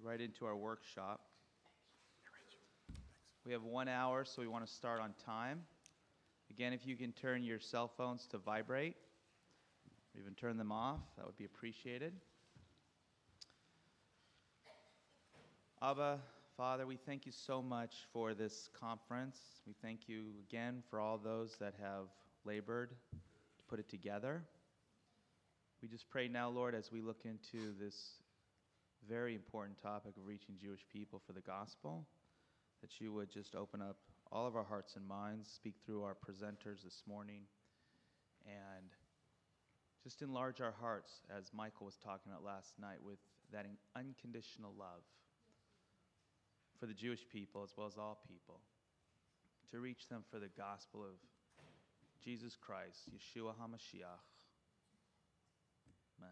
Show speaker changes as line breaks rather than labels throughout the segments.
right into our workshop. We have 1 hour, so we want to start on time. Again, if you can turn your cell phones to vibrate, or even turn them off, that would be appreciated. Abba, Father, we thank you so much for this conference. We thank you again for all those that have labored to put it together. We just pray now, Lord, as we look into this very important topic of reaching Jewish people for the gospel, that you would just open up all of our hearts and minds, speak through our presenters this morning, and just enlarge our hearts, as Michael was talking about last night, with that unconditional love for the Jewish people as well as all people, to reach them for the gospel of Jesus Christ, Yeshua HaMashiach. Amen.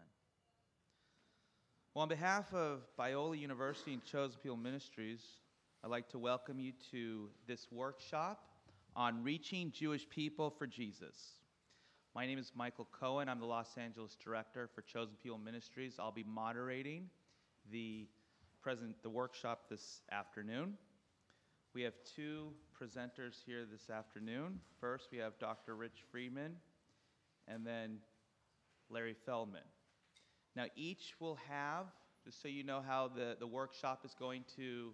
Well, on behalf of Biola University and Chosen People Ministries, I'd like to welcome you to this workshop on reaching Jewish people for Jesus. My name is Michael Cohen. I'm the Los Angeles director for Chosen People Ministries. I'll be moderating the workshop this afternoon. We have two presenters here this afternoon. First, we have Dr. Rich Friedman, and then Larry Feldman. Now, each will have, just so you know how the workshop is going to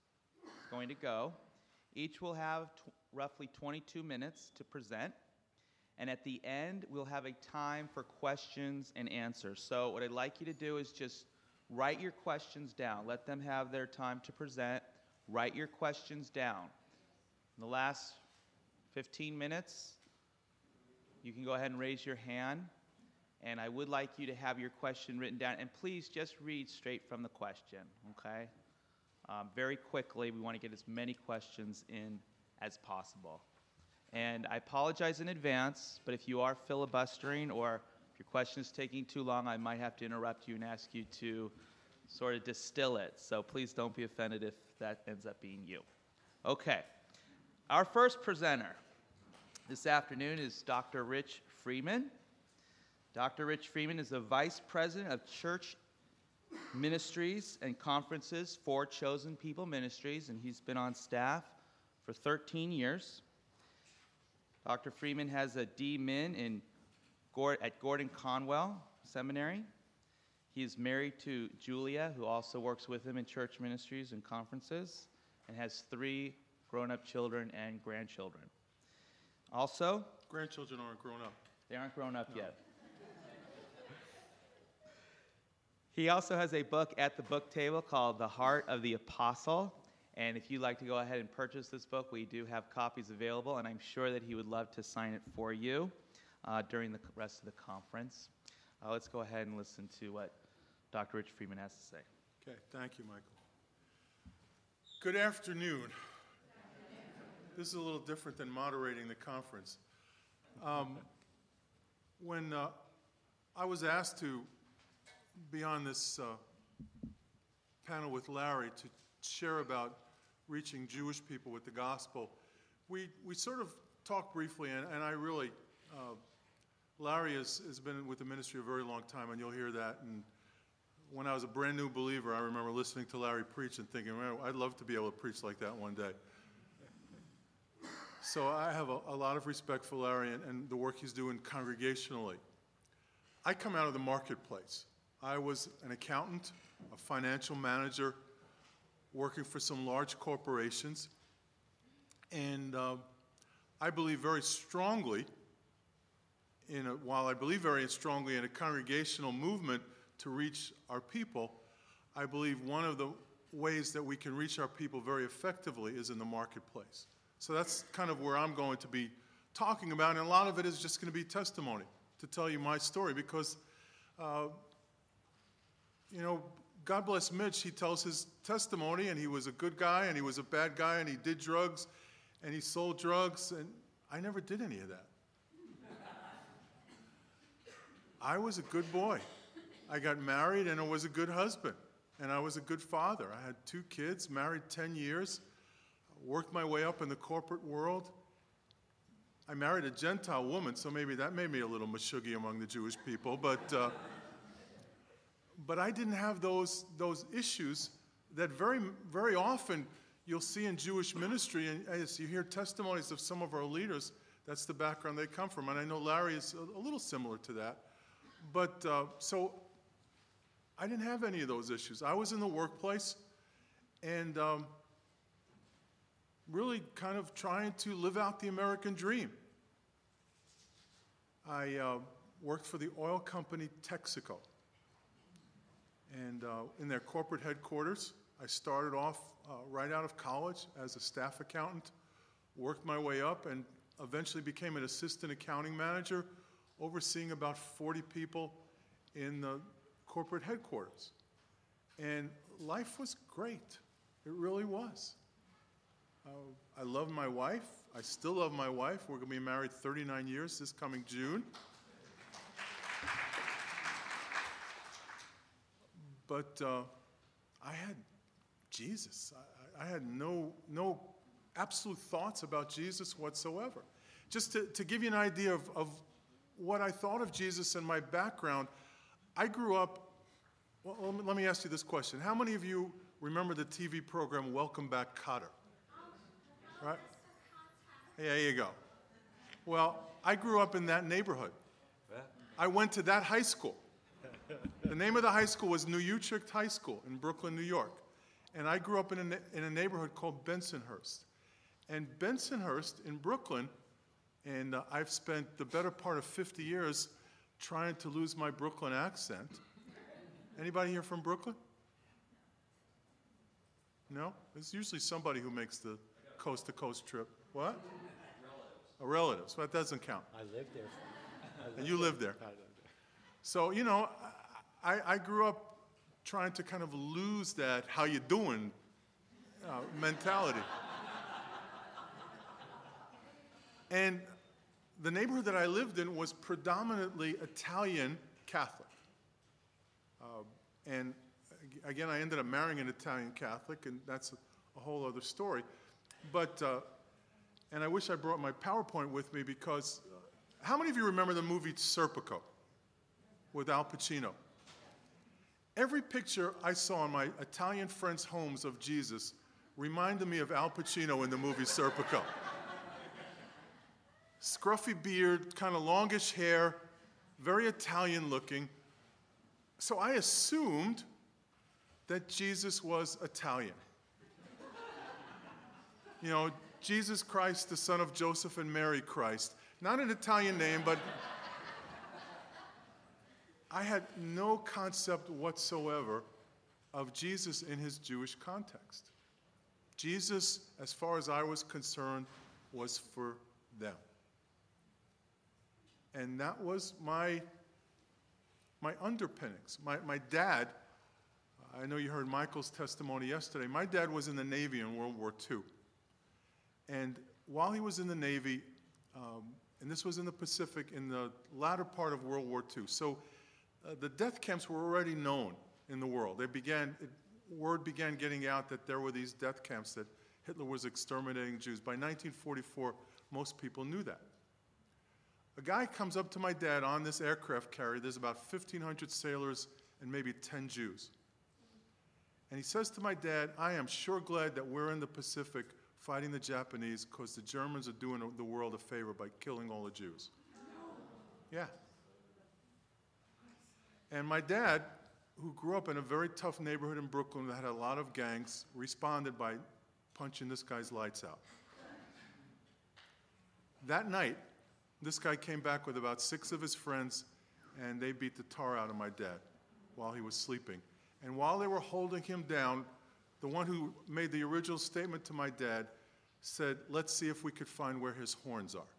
go, each will have roughly 22 minutes to present, and at the end, we'll have a time for questions and answers. So what I'd like you to do is just write your questions down. Let them have their time to present. Write your questions down. In the last 15 minutes, you can go ahead and raise your hand, and I would like you to have your question written down. And please just read straight from the question, okay? Very quickly, we want to get as many questions in as possible. And I apologize in advance, but if you are filibustering or if your question is taking too long, I might have to interrupt you and ask you to sort of distill it. So please don't be offended if that ends up being you. Okay. Our first presenter this afternoon is Dr. Rich Friedman. Dr. Rich Friedman is the Vice President of Church Ministries and Conferences for Chosen People Ministries, and he's been on staff for 13 years. Dr. Friedman has a D.Min at Gordon Conwell Seminary. He is married to Julia, who also works with him in church ministries and conferences, and has 3 grown-up children and grandchildren. Also,
grandchildren aren't grown up.
They aren't grown up yet. He also has a book at the book table called The Heart of the Apostle. And if you'd like to go ahead and purchase this book, we do have copies available, and I'm sure that he would love to sign it for you during the rest of the conference. Let's go ahead and listen to what Dr. Rich Friedman has to say.
Okay, thank you, Michael. Good afternoon. This is a little different than moderating the conference. When I was asked to be on this panel with Larry to share about reaching Jewish people with the gospel, we sort of talked briefly, and I really, Larry has been with the ministry a very long time, and you'll hear that. And when I was a brand new believer, I remember listening to Larry preach and thinking, man, I'd love to be able to preach like that one day. So I have a lot of respect for Larry and the work he's doing congregationally. I come out of the marketplace. I was an accountant, a financial manager, working for some large corporations, and I believe very strongly while I believe very strongly in a congregational movement to reach our people, I believe one of the ways that we can reach our people very effectively is in the marketplace. So that's kind of where I'm going to be talking about, and a lot of it is just going to be testimony to tell you my story, because God bless Mitch, he tells his testimony, and he was a good guy, and he was a bad guy, and he did drugs, and he sold drugs, and I never did any of that. I was a good boy. I got married, and I was a good husband, and I was a good father. I had 2 kids, married 10 years, worked my way up in the corporate world. I married a Gentile woman, so maybe that made me a little mashuggy among the Jewish people, but I didn't have those issues that very, very often you'll see in Jewish ministry, and as you hear testimonies of some of our leaders, that's the background they come from. And I know Larry is a little similar to that. But so I didn't have any of those issues. I was in the workplace and really kind of trying to live out the American dream. I worked for the oil company Texaco. And in their corporate headquarters, I started off right out of college as a staff accountant, worked my way up, and eventually became an assistant accounting manager, overseeing about 40 people in the corporate headquarters. And life was great. It really was. I love my wife. I still love my wife. We're going to be married 39 years this coming June. But I had Jesus. I had no absolute thoughts about Jesus whatsoever. Just to give you an idea of what I thought of Jesus and my background, I grew up, well, let me ask you this question. How many of you remember the TV program Welcome Back, Kotter? Right? Yeah, there you go. Well, I grew up in that neighborhood. I went to that high school. The name of the high school was New Utrecht High School in Brooklyn, New York. And I grew up in a neighborhood called Bensonhurst. And Bensonhurst in Brooklyn, and I've spent the better part of 50 years trying to lose my Brooklyn accent. Anybody here from Brooklyn? No? There's usually somebody who makes the coast-to-coast trip. What? Relatives. Relatives. Well, that doesn't count.
I lived there.
And you lived there.
I lived there.
So, you know, I grew up trying to kind of lose that how you doing mentality. And the neighborhood that I lived in was predominantly Italian Catholic. And again, I ended up marrying an Italian Catholic, and that's a whole other story. But, and I wish I brought my PowerPoint with me because how many of you remember the movie Serpico with Al Pacino? Every picture I saw in my Italian friends' homes of Jesus reminded me of Al Pacino in the movie Serpico. Scruffy beard, kind of longish hair, very Italian looking. So I assumed that Jesus was Italian. You know, Jesus Christ, the son of Joseph and Mary Christ. Not an Italian name, but I had no concept whatsoever of Jesus in his Jewish context. Jesus, as far as I was concerned, was for them. And that was my underpinnings. My dad, I know you heard Michael's testimony yesterday. My dad was in the Navy in World War II. And while he was in the Navy, and this was in the Pacific, in the latter part of World War II. So the death camps were already known in the world. Word began getting out that there were these death camps that Hitler was exterminating Jews. By 1944, most people knew that. A guy comes up to my dad on this aircraft carrier. There's about 1,500 sailors and maybe 10 Jews. And he says to my dad, I am sure glad that we're in the Pacific fighting the Japanese because the Germans are doing the world a favor by killing all the Jews. Yeah. And my dad, who grew up in a very tough neighborhood in Brooklyn that had a lot of gangs, responded by punching this guy's lights out. That night, this guy came back with about 6 of his friends, and they beat the tar out of my dad while he was sleeping. And while they were holding him down, the one who made the original statement to my dad said, let's see if we could find where his horns are.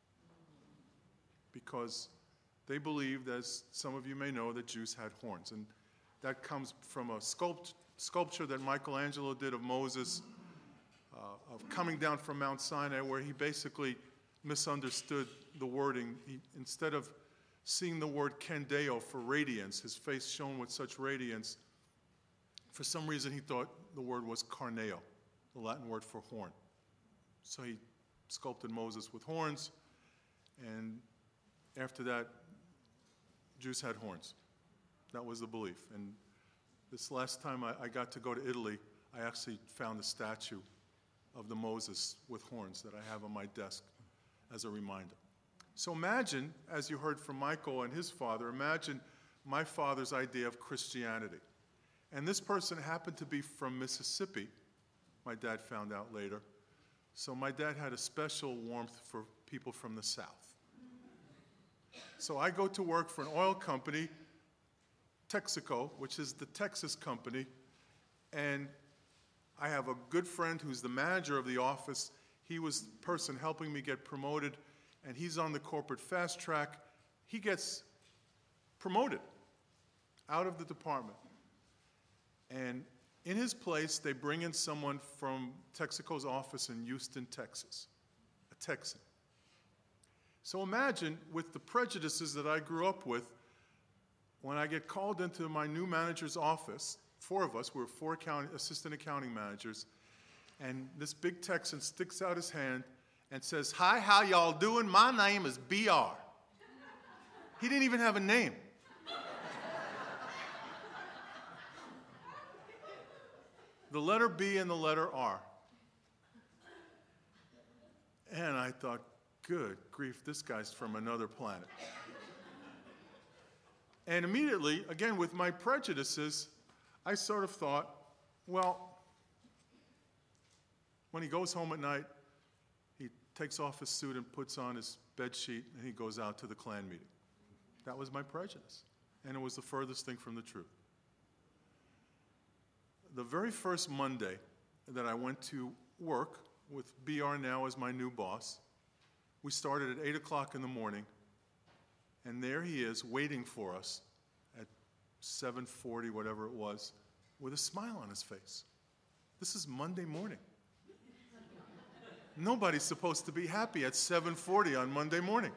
Because they believed, as some of you may know, that Jews had horns. And that comes from a sculpture that Michelangelo did of Moses, of coming down from Mount Sinai, where he basically misunderstood the wording. Instead of seeing the word candeo for radiance, his face shone with such radiance, for some reason he thought the word was carneo, the Latin word for horn. So he sculpted Moses with horns, and after that, Jews had horns. That was the belief. And This last time I got to go to Italy, I actually found a statue of the Moses with horns that I have on my desk as a reminder. So imagine, as you heard from Michael and his father, imagine my father's idea of Christianity. And this person happened to be from Mississippi, my dad found out later. So my dad had a special warmth for people from the South. So I go to work for an oil company, Texaco, which is the Texas company, and I have a good friend who's the manager of the office. He was the person helping me get promoted, and he's on the corporate fast track. He gets promoted out of the department. And in his place, they bring in someone from Texaco's office in Houston, Texas, a Texan. So imagine, with the prejudices that I grew up with, when I get called into my new manager's office, 4 of us, we were 4 assistant accounting managers, and this big Texan sticks out his hand and says, "Hi, how y'all doing? My name is BR." He didn't even have a name. The letter B and the letter R. And I thought, good grief, this guy's from another planet. And immediately, again, with my prejudices, I sort of thought, well, when he goes home at night, he takes off his suit and puts on his bed sheet, and he goes out to the Klan meeting. That was my prejudice, and it was the furthest thing from the truth. The very first Monday that I went to work with BR now as my new boss, we started at 8 o'clock in the morning, and there he is waiting for us at 7:40, whatever it was, with a smile on his face. This is Monday morning. Nobody's supposed to be happy at 7:40 on Monday morning.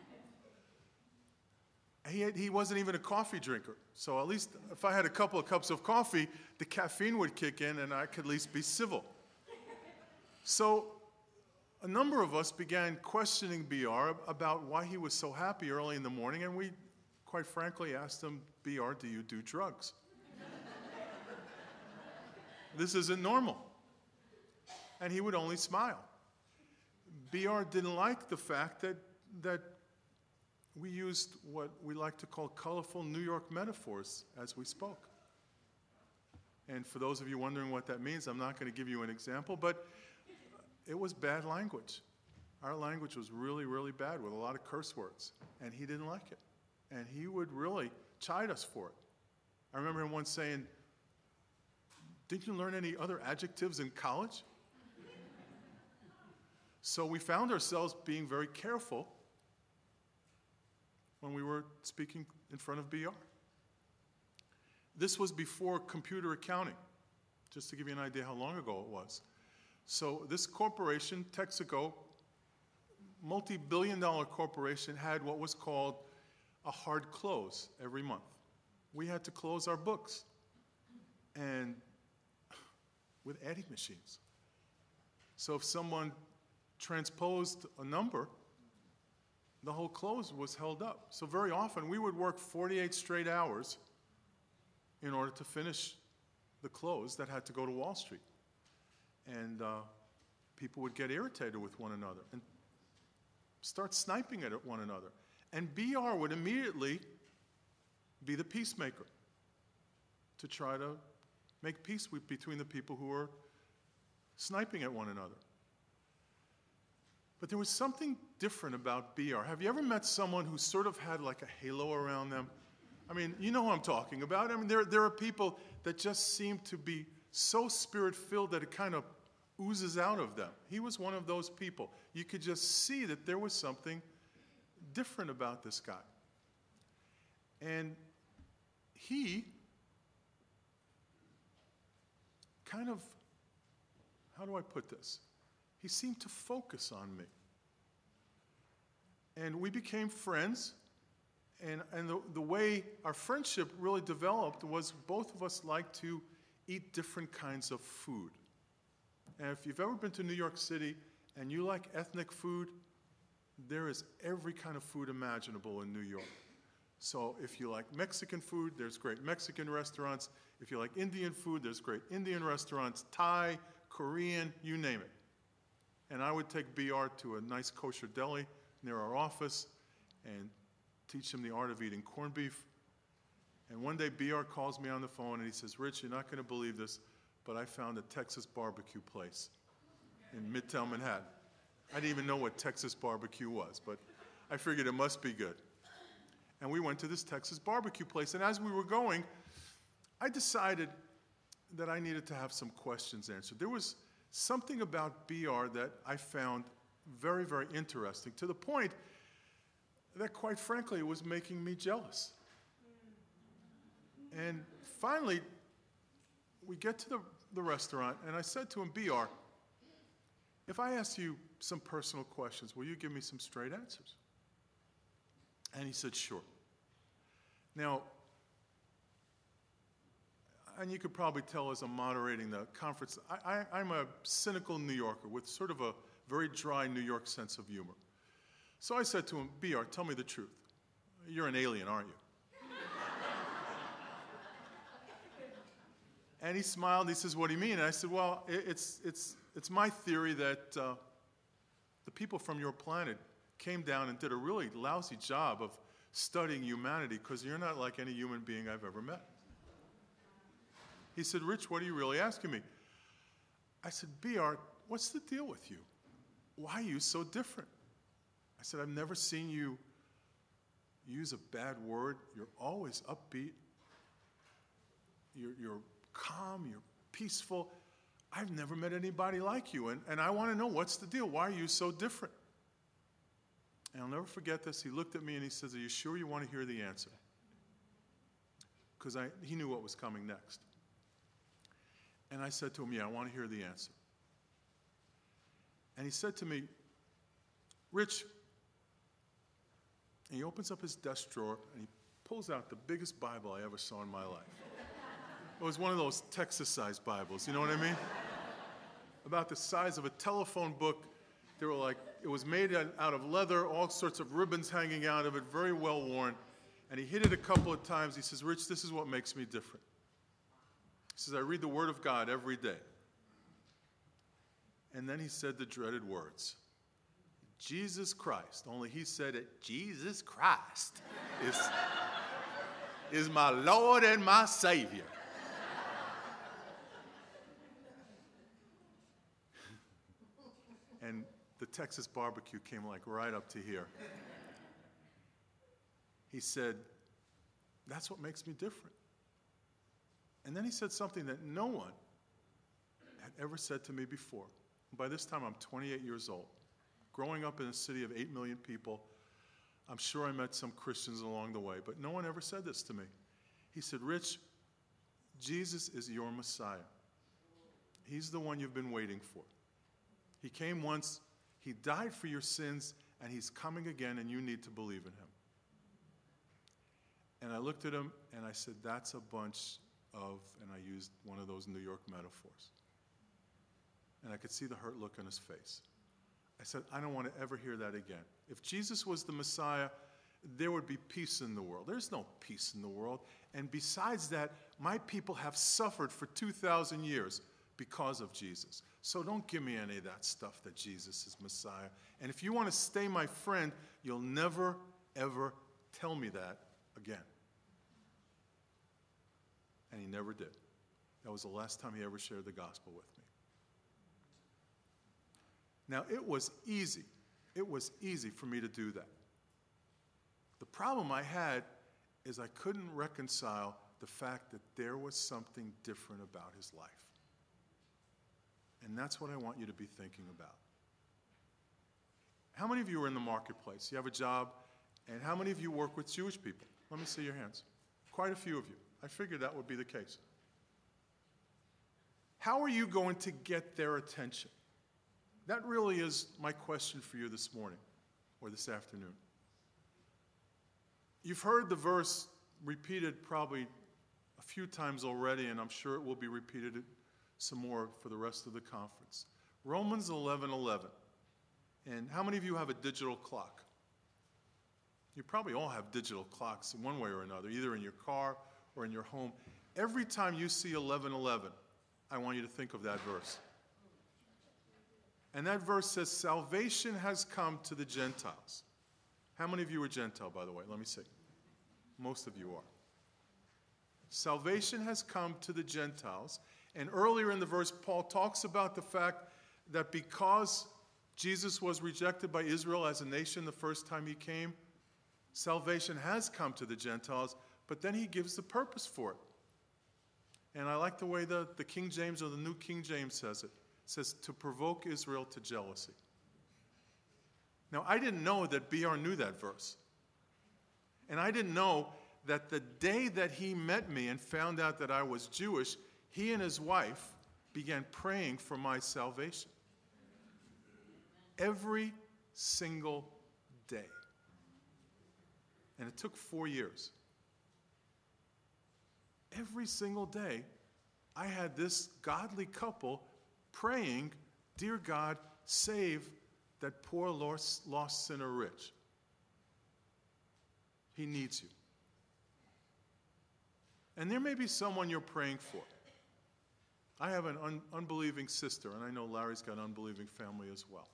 He wasn't even a coffee drinker. So at least if I had a couple of cups of coffee, the caffeine would kick in and I could at least be civil. So a number of us began questioning BR about why he was so happy early in the morning, and we, quite frankly, asked him, "BR, do you do drugs? This isn't normal." And he would only smile. BR didn't like the fact that we used what we like to call colorful New York metaphors as we spoke. And for those of you wondering what that means, I'm not going to give you an example, but it was bad language. Our language was really, really bad with a lot of curse words, and he didn't like it. And he would really chide us for it. I remember him once saying, "Didn't you learn any other adjectives in college?" So we found ourselves being very careful when we were speaking in front of BR. This was before computer accounting, just to give you an idea how long ago it was. So this corporation, Texaco, multi-billion-dollar corporation, had what was called a hard close every month. We had to close our books, and with adding machines. So if someone transposed a number, the whole close was held up. So very often we would work 48 straight hours in order to finish the close that had to go to Wall Street. And people would get irritated with one another and start sniping at one another. And BR would immediately be the peacemaker to try to make peace between the people who were sniping at one another. But there was something different about BR. Have you ever met someone who sort of had like a halo around them? I mean, you know who I'm talking about. I mean, there are people that just seem to be so spirit-filled that it kind of oozes out of them. He was one of those people. You could just see that there was something different about this guy. And he kind of, how do I put this? He seemed to focus on me. And we became friends, and the way our friendship really developed was both of us liked to eat different kinds of food. And if you've ever been to New York City and you like ethnic food, there is every kind of food imaginable in New York. So if you like Mexican food, there's great Mexican restaurants. If you like Indian food, there's great Indian restaurants, Thai, Korean, you name it. And I would take BR to a nice kosher deli near our office and teach him the art of eating corned beef. And one day BR calls me on the phone and he says, Rich, you're not going to believe this, but I found a Texas barbecue place in Midtown Manhattan. I didn't even know what Texas barbecue was, but I figured it must be good. And we went to this Texas barbecue place. And as we were going, I decided that I needed to have some questions answered. There was something about BR that I found very, very interesting, to the point that, quite frankly, it was making me jealous. And finally, we get to the restaurant, and I said to him, BR, if I ask you some personal questions, will you give me some straight answers? And he said, sure. Now, and you could probably tell as I'm moderating the conference, I'm a cynical New Yorker with sort of a very dry New York sense of humor. So I said to him, BR, tell me the truth. You're an alien, aren't you? And he smiled, and he says, what do you mean? And I said, well, it's my theory that the people from your planet came down and did a really lousy job of studying humanity, because you're not like any human being I've ever met. He said, Rich, what are you really asking me? I said, BR, what's the deal with you? Why are you so different? I said, I've never seen you use a bad word. You're always upbeat. You're calm. You're peaceful. I've never met anybody like you, and I want to know, what's the deal? Why are you so different? And I'll never forget this. He looked at me and he says, are you sure you want to hear the answer? Because he knew what was coming next. And I said to him, yeah, I want to hear the answer. And he said to me, Rich, and he opens up his desk drawer and he pulls out the biggest Bible I ever saw in my life. It was one of those Texas-sized Bibles, you know what I mean? About the size of a telephone book. They were like, it was made out of leather, all sorts of ribbons hanging out of it, very well worn. And he hit it a couple of times. He says, Rich, this is what makes me different. He says, I read the Word of God every day. And then he said the dreaded words, Jesus Christ. Only he said it, Jesus Christ is my Lord and my Savior. And the Texas barbecue came like right up to here. He said, that's what makes me different. And then he said something that no one had ever said to me before. By this time, I'm 28 years old. Growing up in a city of 8 million people, I'm sure I met some Christians along the way, but no one ever said this to me. He said, Rich, Jesus is your Messiah. He's the one you've been waiting for. He came once, he died for your sins, and he's coming again, and you need to believe in him. And I looked at him, and I said, that's a bunch of, and I used one of those New York metaphors. And I could see the hurt look on his face. I said, I don't want to ever hear that again. If Jesus was the Messiah, there would be peace in the world. There's no peace in the world. And besides that, my people have suffered for 2,000 years because of Jesus. So don't give me any of that stuff that Jesus is Messiah. And if you want to stay my friend, you'll never, ever tell me that again. And he never did. That was the last time he ever shared the gospel with me. Now, it was easy. It was easy for me to do that. The problem I had is I couldn't reconcile the fact that there was something different about his life. And that's what I want you to be thinking about. How many of you are in the marketplace? You have a job, and how many of you work with Jewish people? Let me see your hands. Quite a few of you. I figured that would be the case. How are you going to get their attention? That really is my question for you this morning or this afternoon. You've heard the verse repeated probably a few times already, and I'm sure it will be repeated some more for the rest of the conference. Romans 11:11. And how many of you have a digital clock? You probably all have digital clocks in one way or another, either in your car or in your home. Every time you see 11:11, I want you to think of that verse. And that verse says, salvation has come to the Gentiles. How many of you are Gentile, by the way? Let me see. Most of you are. Salvation has come to the Gentiles. And earlier in the verse, Paul talks about the fact that because Jesus was rejected by Israel as a nation the first time he came, salvation has come to the Gentiles, but then he gives the purpose for it. And I like the way the King James or the New King James says it. It says, to provoke Israel to jealousy. Now, I didn't know that B.R. knew that verse. And I didn't know that the day that he met me and found out that I was Jewish, he and his wife began praying for my salvation. Every single day. And it took 4 years. Every single day, I had this godly couple praying, dear God, save that poor lost sinner Rich. He needs you. And there may be someone you're praying for. I have an unbelieving sister, and I know Larry's got an unbelieving family as well.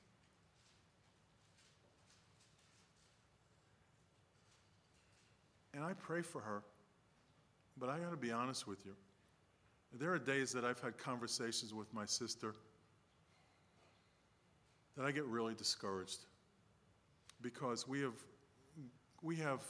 And I pray for her, but I got to be honest with you. There are days that I've had conversations with my sister that I get really discouraged because we have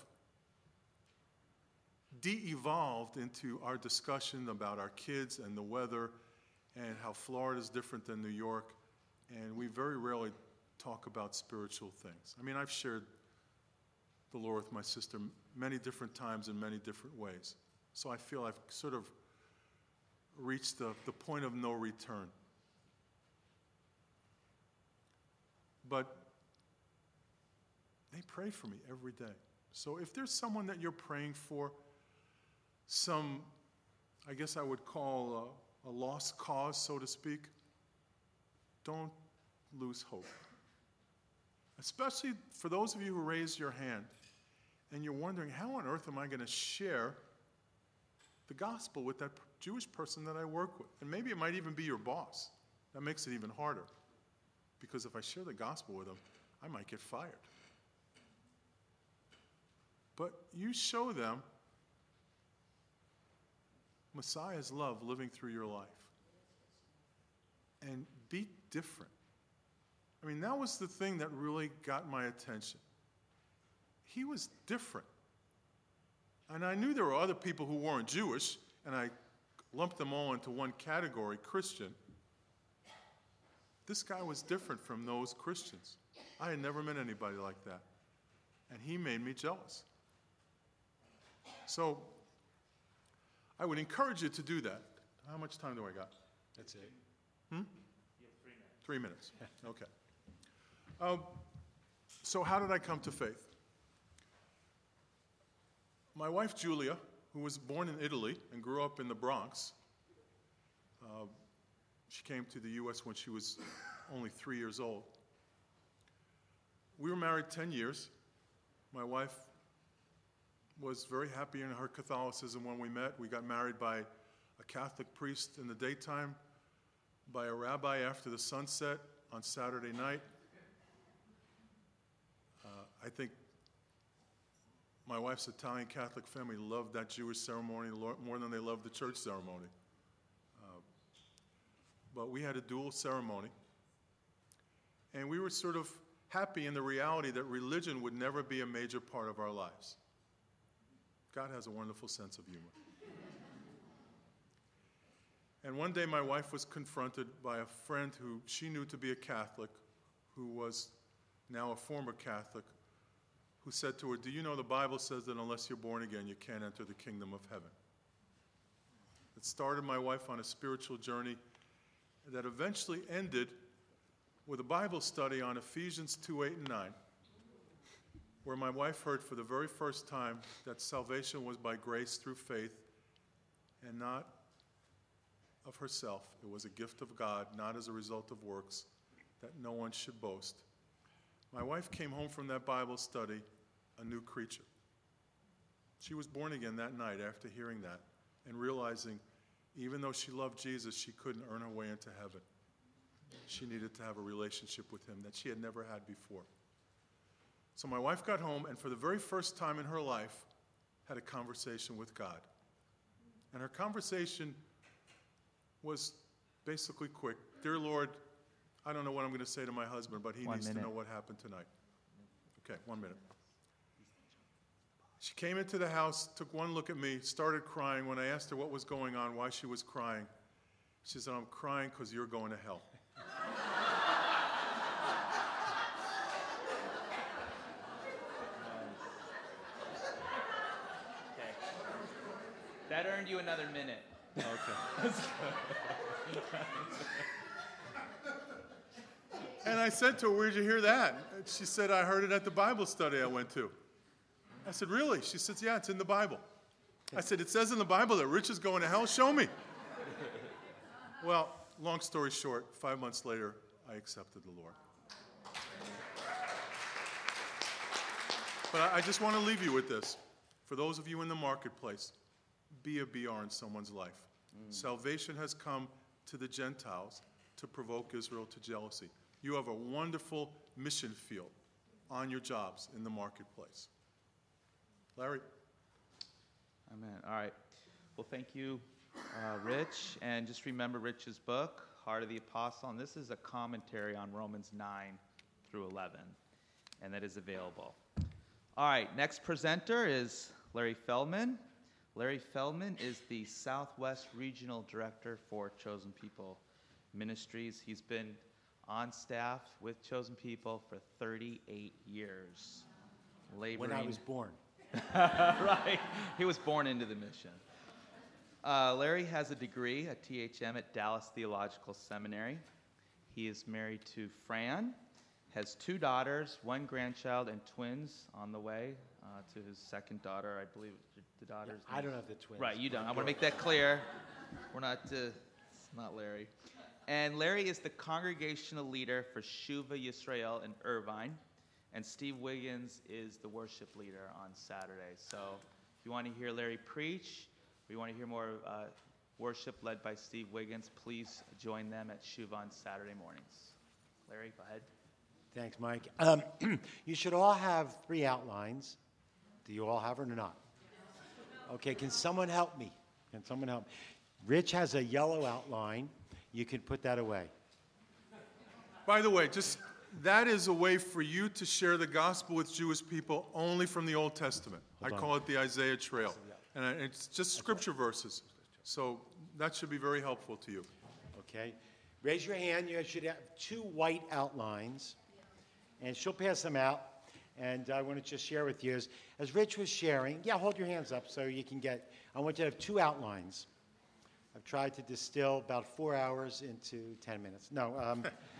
de-evolved into our discussion about our kids and the weather and how Florida is different than New York, and we very rarely talk about spiritual things. I mean, I've shared the Lord with my sister many different times in many different ways. So I feel I've sort of reached the point of no return. But they pray for me every day. So if there's someone that you're praying for, I guess I would call a lost cause, so to speak, don't lose hope. Especially for those of you who raised your hand and you're wondering, how on earth am I going to share the gospel with that Jewish person that I work with? And maybe it might even be your boss. That makes it even harder. Because if I share the gospel with them, I might get fired. But you show them Messiah's love living through your life. And be different. I mean, that was the thing that really got my attention. He was different. And I knew there were other people who weren't Jewish, and I lumped them all into one category, Christian. This guy was different from those Christians. I had never met anybody like that. And he made me jealous. So I would encourage you to do that. How much time do I got?
That's it.
You have 3 minutes.
3 minutes. Okay. So how did I come to faith? My wife, Julia, who was born in Italy and grew up in the Bronx, she came to the U.S. when she was only 3 years old. We were married 10 years. My wife was very happy in her Catholicism when we met. We got married by a Catholic priest in the daytime, by a rabbi after the sunset on Saturday night. I think my wife's Italian Catholic family loved that Jewish ceremony more than they loved the church ceremony. But we had a dual ceremony. And we were sort of happy in the reality that religion would never be a major part of our lives. God has a wonderful sense of humor. And one day my wife was confronted by a friend who she knew to be a Catholic, who was now a former Catholic, who said to her, do you know the Bible says that unless you're born again, you can't enter the kingdom of heaven? It started my wife on a spiritual journey that eventually ended with a Bible study on Ephesians 2:8 and 9, where my wife heard for the very first time that salvation was by grace through faith and not of herself. It was a gift of God, not as a result of works, that no one should boast. My wife came home from that Bible study a new creature. She was born again that night after hearing that and realizing even though she loved Jesus, she couldn't earn her way into heaven. She needed to have a relationship with him that she had never had before. So my wife got home and for the very first time in her life had a conversation with God. And her conversation was basically quick. Dear Lord, I don't know what I'm going to say to my husband, but he needs to know what happened tonight. Okay, 1 minute. She came into the house, took one look at me, started crying. When I asked her what was going on, why she was crying, she said, I'm crying because you're going to hell.
Okay. That earned you another minute.
Okay. And I said to her, where'd you hear that? And she said, I heard it at the Bible study I went to. I said, really? She said, yeah, it's in the Bible. I said, it says in the Bible that rich is going to hell? Show me. Well, long story short, 5 months later, I accepted the Lord. But I just want to leave you with this. For those of you in the marketplace, be a BR in someone's life. Salvation has come to the Gentiles to provoke Israel to jealousy. You have a wonderful mission field on your jobs in the marketplace. Larry?
Amen. All right. Well, thank you, Rich. And just remember Rich's book, Heart of the Apostle. And this is a commentary on Romans 9 through 11. And that is available. All right. Next presenter is Larry Feldman. Larry Feldman is the Southwest Regional Director for Chosen People Ministries. He's been on staff with Chosen People for 38 years. Laboring.
When I was born.
Right. He was born into the mission. Larry has a degree, a THM at Dallas Theological Seminary. He is married to Fran, has 2 daughters, 1 grandchild, and twins on the way to his second daughter, I believe the daughter's
I don't have the twins.
Right, you don't. I want to make that clear. We're not, it's not Larry. And Larry is the congregational leader for Shuva Yisrael in Irvine. And Steve Wiggins is the worship leader on Saturday. So if you want to hear Larry preach, or you want to hear more worship led by Steve Wiggins, please join them at Shuva on Saturday mornings. Larry, go ahead.
Thanks, Mike. You should all have 3 outlines. Do you all have it or not? Okay, can someone help me? Can someone help me? Rich has a yellow outline. You can put that away.
By the way, that is a way for you to share the gospel with Jewish people only from the Old Testament. I call it the Isaiah Trail. And it's just scripture verses. So that should be very helpful to you.
Okay. Raise your hand. You should have 2 white outlines. And she'll pass them out. And I want to just share with you, as Rich was sharing, hold your hands up so you can get, I want you to have 2 outlines. I've tried to distill about 4 hours into 10 minutes. No.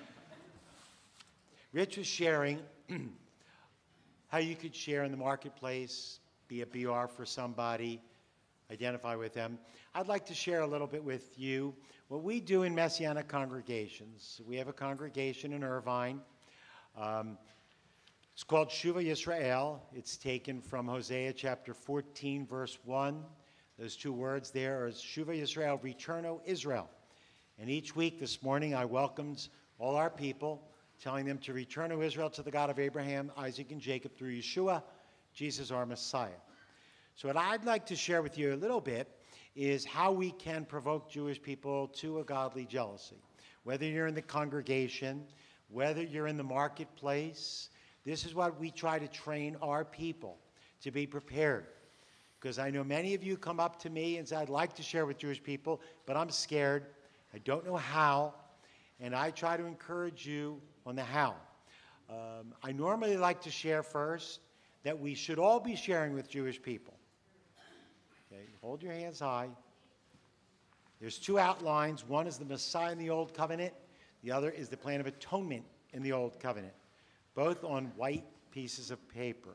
Rich was sharing how you could share in the marketplace, be a BR for somebody, identify with them. I'd like to share a little bit with you what we do in Messianic congregations. We have a congregation in Irvine. It's called Shuva Yisrael. It's taken from Hosea chapter 14, verse 1. Those 2 words there are Shuva Yisrael, Return, O Israel. And each week this morning I welcomed all our people, telling them to return, O Israel, to the God of Abraham, Isaac, and Jacob through Yeshua, Jesus our Messiah. So what I'd like to share with you a little bit is how we can provoke Jewish people to a godly jealousy. Whether you're in the congregation, whether you're in the marketplace, this is what we try to train our people to be prepared. Because I know many of you come up to me and say, I'd like to share with Jewish people, but I'm scared. I don't know how. And I try to encourage you on the how. I normally like to share first that we should all be sharing with Jewish people. Okay, hold your hands high. There's 2 outlines. One is the Messiah in the Old Covenant. The other is the plan of atonement in the Old Covenant. Both on white pieces of paper.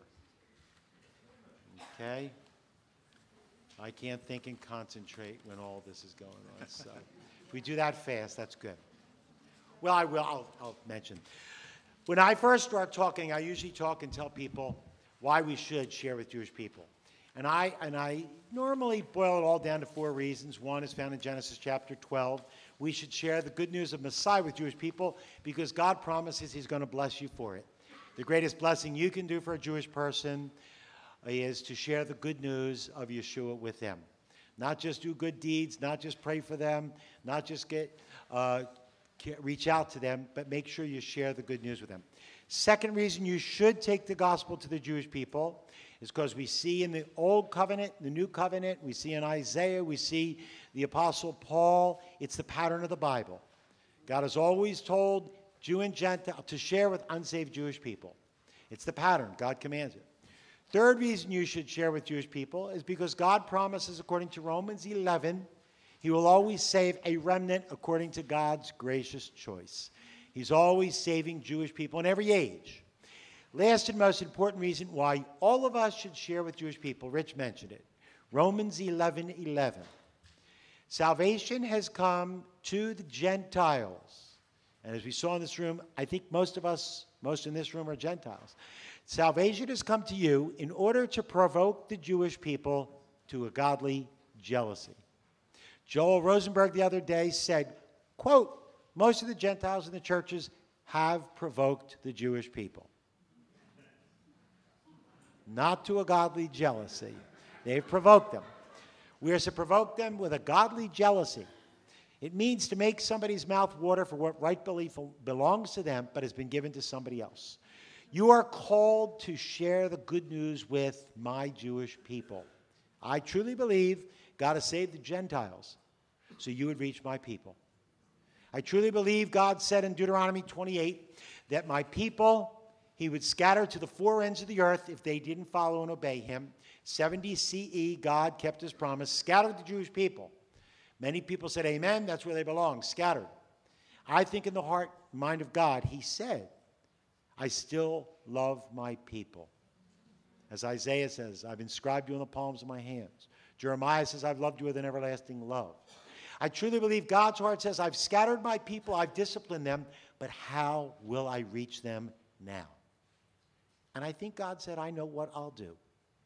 Okay? I can't think and concentrate when all this is going on. So if we do that fast, that's good. Well, I will. I'll mention. When I first start talking, I usually talk and tell people why we should share with Jewish people. And I normally boil it all down to 4 reasons. One is found in Genesis chapter 12. We should share the good news of Messiah with Jewish people because God promises he's going to bless you for it. The greatest blessing you can do for a Jewish person is to share the good news of Yeshua with them. Not just do good deeds, not just pray for them, not just reach out to them, but make sure you share the good news with them. Second reason you should take the gospel to the Jewish people is because we see in the Old Covenant, the New Covenant, we see in Isaiah, we see the Apostle Paul. It's the pattern of the Bible. God has always told Jew and Gentile to share with unsaved Jewish people. It's the pattern. God commands it. Third reason you should share with Jewish people is because God promises, according to Romans 11, he will always save a remnant according to God's gracious choice. He's always saving Jewish people in every age. Last and most important reason why all of us should share with Jewish people, Rich mentioned it, Romans 11:11. Salvation has come to the Gentiles. And as we saw in this room, I think most in this room are Gentiles. Salvation has come to you in order to provoke the Jewish people to a godly jealousy. Joel Rosenberg the other day said, quote, most of the Gentiles in the churches have provoked the Jewish people. Not to a godly jealousy. They've provoked them. We are to provoke them with a godly jealousy. It means to make somebody's mouth water for what rightfully belongs to them but has been given to somebody else. You are called to share the good news with my Jewish people. I truly believe God has saved the Gentiles so you would reach my people. I truly believe God said in Deuteronomy 28 that my people he would scatter to the 4 ends of the earth if they didn't follow and obey him. 70 CE, God kept his promise, scattered the Jewish people. Many people said, amen, that's where they belong, scattered. I think in the heart and mind of God, he said, I still love my people. As Isaiah says, I've inscribed you in the palms of my hands. Jeremiah says, I've loved you with an everlasting love. I truly believe God's heart says, I've scattered my people, I've disciplined them, but how will I reach them now? And I think God said, I know what I'll do.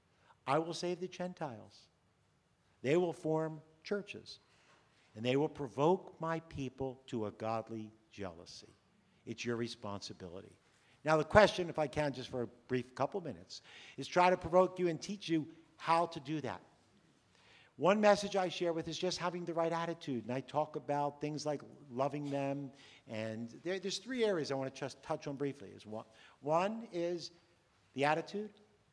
I will save the Gentiles. They will form churches, and they will provoke my people to a godly jealousy. It's your responsibility. Now the question, if I can, just for a brief couple minutes, is try to provoke you and teach you how to do that. One message I share with is just having the right attitude, and I talk about things like loving them, and there's 3 areas I want to just touch on briefly. One is the attitude,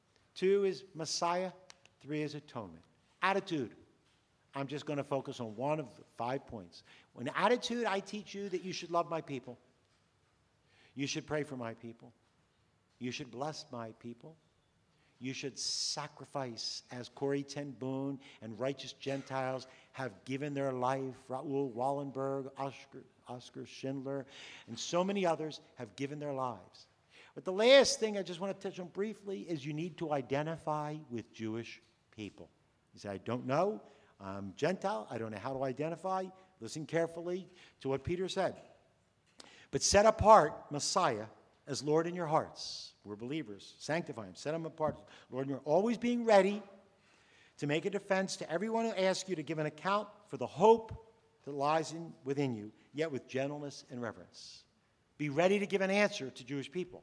2 is Messiah, 3 is atonement. Attitude, I'm just going to focus on one of the 5 points. In attitude, I teach you that you should love my people. You should pray for my people. You should bless my people. You should sacrifice as Corrie ten Boom and righteous Gentiles have given their life. Raoul Wallenberg, Oskar Schindler, and so many others have given their lives. But the last thing I just want to touch on briefly is you need to identify with Jewish people. You say, I don't know. I'm Gentile. I don't know how to identify. Listen carefully to what Peter said. But set apart Messiah as Lord in your hearts. We're believers. Sanctify him. Set him apart. Lord, you're always being ready to make a defense to everyone who asks you to give an account for the hope that lies within you, yet with gentleness and reverence. Be ready to give an answer to Jewish people.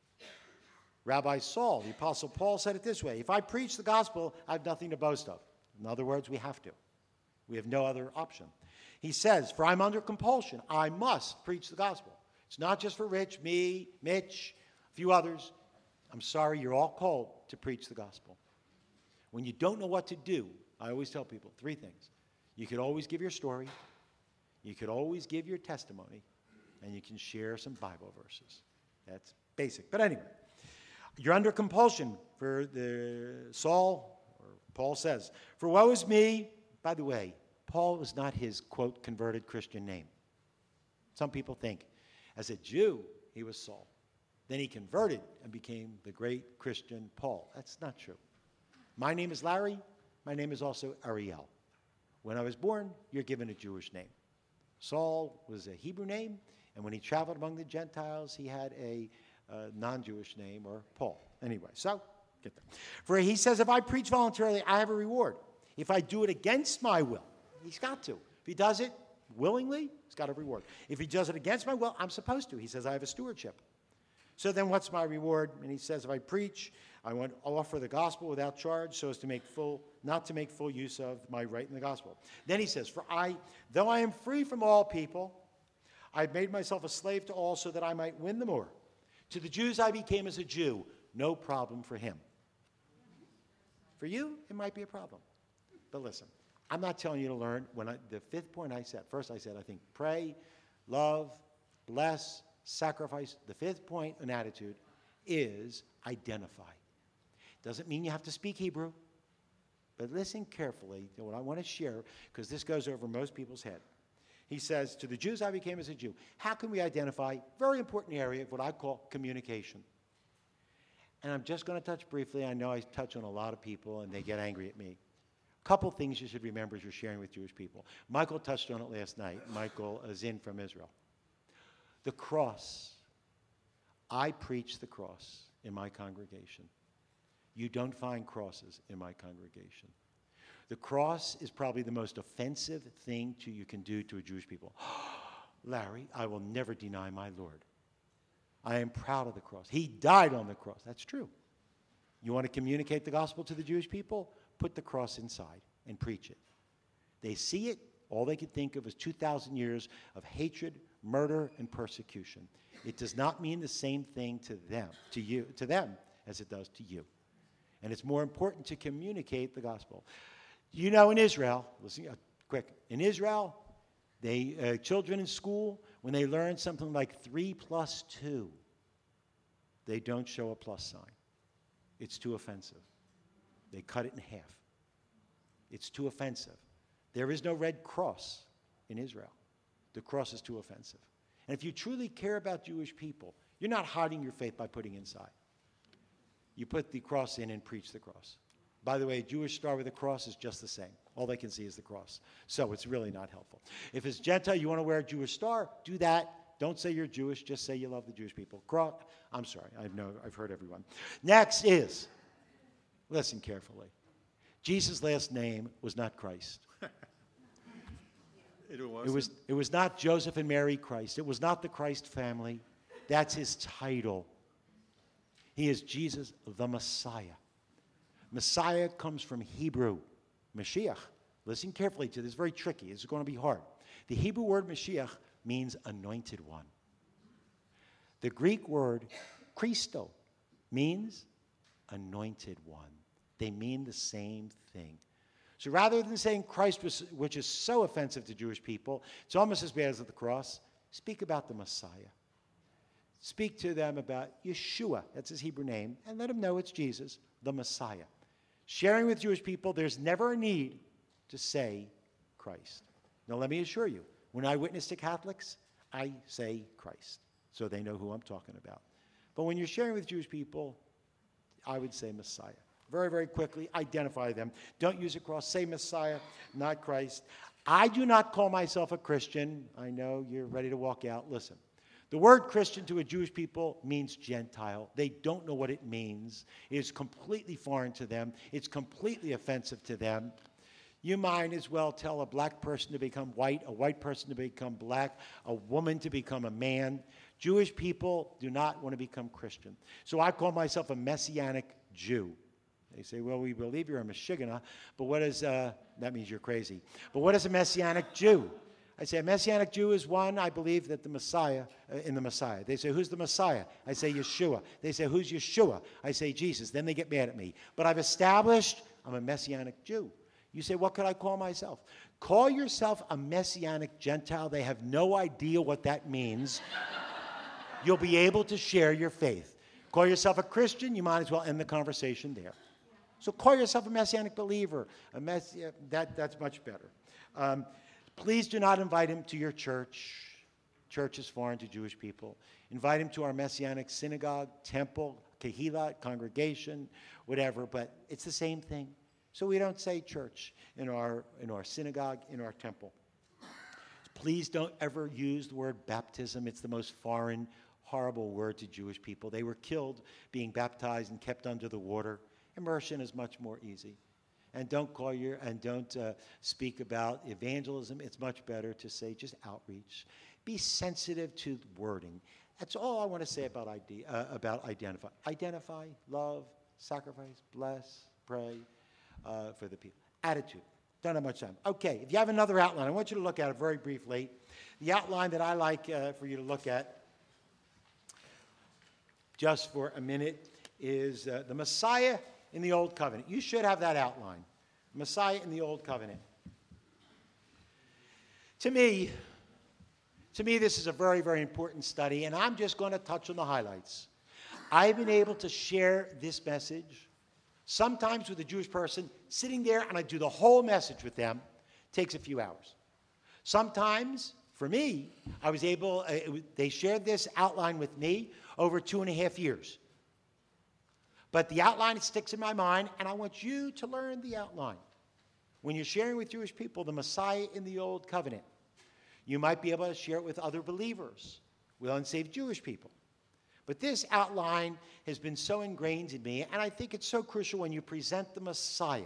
Rabbi Saul, the Apostle Paul, said it this way, if I preach the gospel, I have nothing to boast of. In other words, we have to. We have no other option. He says, for I'm under compulsion. I must preach the gospel. It's not just for Rich, me, Mitch, a few others. I'm sorry, you're all called to preach the gospel. When you don't know what to do, I always tell people 3 things. You could always give your story, you could always give your testimony, and you can share some Bible verses. That's basic. But anyway, you're under compulsion for Saul, or Paul says, for woe is me. By the way, Paul was not his, quote, converted Christian name. Some people think, as a Jew, he was Saul. Then he converted and became the great Christian Paul. That's not true. My name is Larry. My name is also Ariel. When I was born, you're given a Jewish name. Saul was a Hebrew name, and when he traveled among the Gentiles, he had a non-Jewish name, or Paul. Anyway, so Get that. For he says, if I preach voluntarily, I have a reward. If I do it against my will, he's got to. If he does it willingly, he's got a reward. If he does it against my will, I'm supposed to. He says, I have a stewardship. So then what's my reward? And he says, if I preach, I want to offer the gospel without charge so as to not to make full use of my right in the gospel. Then he says, though I am free from all people, I've made myself a slave to all so that I might win them more. To the Jews I became as a Jew, no problem for him. For you, it might be a problem. But listen, I'm not telling you to learn. The fifth point I said, first I said, I think pray, love, bless, sacrifice. The fifth point in attitude is identify. Doesn't mean you have to speak Hebrew, but listen carefully to what I want to share, because this goes over most people's head. He says, to the Jews I became as a Jew. How can we identify? Very important area of what I call communication. And I'm just going to touch briefly. I know I touch on a lot of people, and they get angry at me. A couple things you should remember as you're sharing with Jewish people. Michael touched on it last night. Michael Zinn from Israel. The cross. I preach the cross in my congregation. You don't find crosses in my congregation. The cross is probably the most offensive thing you can do to a Jewish people. Larry, I will never deny my Lord. I am proud of the cross. He died on the cross. That's true. You want to communicate the gospel to the Jewish people? Put the cross inside and preach it. They see it. All they can think of is 2,000 years of hatred, murder, and persecution. It does not mean the same thing to them, as it does to you. And it's more important to communicate the gospel. You know, in Israel, listen quick, in Israel, children in school, when they learn something like 3 plus 2, they don't show a plus sign. It's too offensive. They cut it in half. It's too offensive. There is no red cross in Israel. The cross is too offensive. And if you truly care about Jewish people, you're not hiding your faith by putting inside. You put the cross in and preach the cross. By the way, a Jewish star with a cross is just the same. All they can see is the cross. So it's really not helpful. If it's Gentile, you want to wear a Jewish star, do that. Don't say you're Jewish. Just say you love the Jewish people. I'm sorry. I've heard everyone. Next is, listen carefully. Jesus' last name was not Christ. It was not Joseph and Mary Christ. It was not the Christ family. That's his title. He is Jesus the Messiah. Messiah comes from Hebrew, Mashiach. Listen carefully to this. It's very tricky. It's going to be hard. The Hebrew word Mashiach means anointed one. The Greek word Christo means anointed one. They mean the same thing. So rather than saying Christ, which is so offensive to Jewish people, it's almost as bad as at the cross, speak about the Messiah. Speak to them about Yeshua, that's his Hebrew name, and let them know it's Jesus, the Messiah. Sharing with Jewish people, there's never a need to say Christ. Now let me assure you, when I witness to Catholics, I say Christ, so they know who I'm talking about. But when you're sharing with Jewish people, I would say Messiah. Very, very quickly, identify them. Don't use a cross. Say Messiah, not Christ. I do not call myself a Christian. I know you're ready to walk out. Listen. The word Christian to a Jewish people means Gentile. They don't know what it means. It is completely foreign to them. It's completely offensive to them. You might as well tell a black person to become white, a white person to become black, a woman to become a man. Jewish people do not want to become Christian. So I call myself a Messianic Jew. They say, well, we believe you're a Meshiggah, but what is, that means you're crazy. But what is a Messianic Jew? I say a Messianic Jew is one, I believe, that the Messiah, in the Messiah. They say, who's the Messiah? I say, Yeshua. They say, who's Yeshua? I say, Jesus. Then they get mad at me. But I've established I'm a Messianic Jew. You say, what could I call myself? Call yourself a Messianic Gentile. They have no idea what that means. You'll be able to share your faith. Call yourself a Christian, you might as well end the conversation there. So call yourself a Messianic believer. That's much better. Please do not invite him to your church. Church is foreign to Jewish people. Invite him to our Messianic synagogue, temple, kehillah, congregation, whatever, but it's the same thing. So we don't say church in our synagogue, in our temple. Please don't ever use the word baptism. It's the most foreign, horrible word to Jewish people. They were killed being baptized and kept under the water. Immersion is much more easy. And don't speak about evangelism. It's much better to say just outreach. Be sensitive to wording. That's all I want to say about identify. Identify, love, sacrifice, bless, pray for the people. Attitude. Don't have much time. Okay, if you have another outline, I want you to look at it very briefly. The outline that I like for you to look at just for a minute is the Messiah in the Old Covenant. You should have that outline. Messiah in the Old Covenant. To me, this is a very, very important study, and I'm just going to touch on the highlights. I've been able to share this message, sometimes with a Jewish person, sitting there, and I do the whole message with them. It takes a few hours. Sometimes, for me, I was able, they shared this outline with me over 2.5 years. But the outline sticks in my mind, and I want you to learn the outline. When you're sharing with Jewish people the Messiah in the Old Covenant, you might be able to share it with other believers, with unsaved Jewish people. But this outline has been so ingrained in me, and I think it's so crucial when you present the Messiah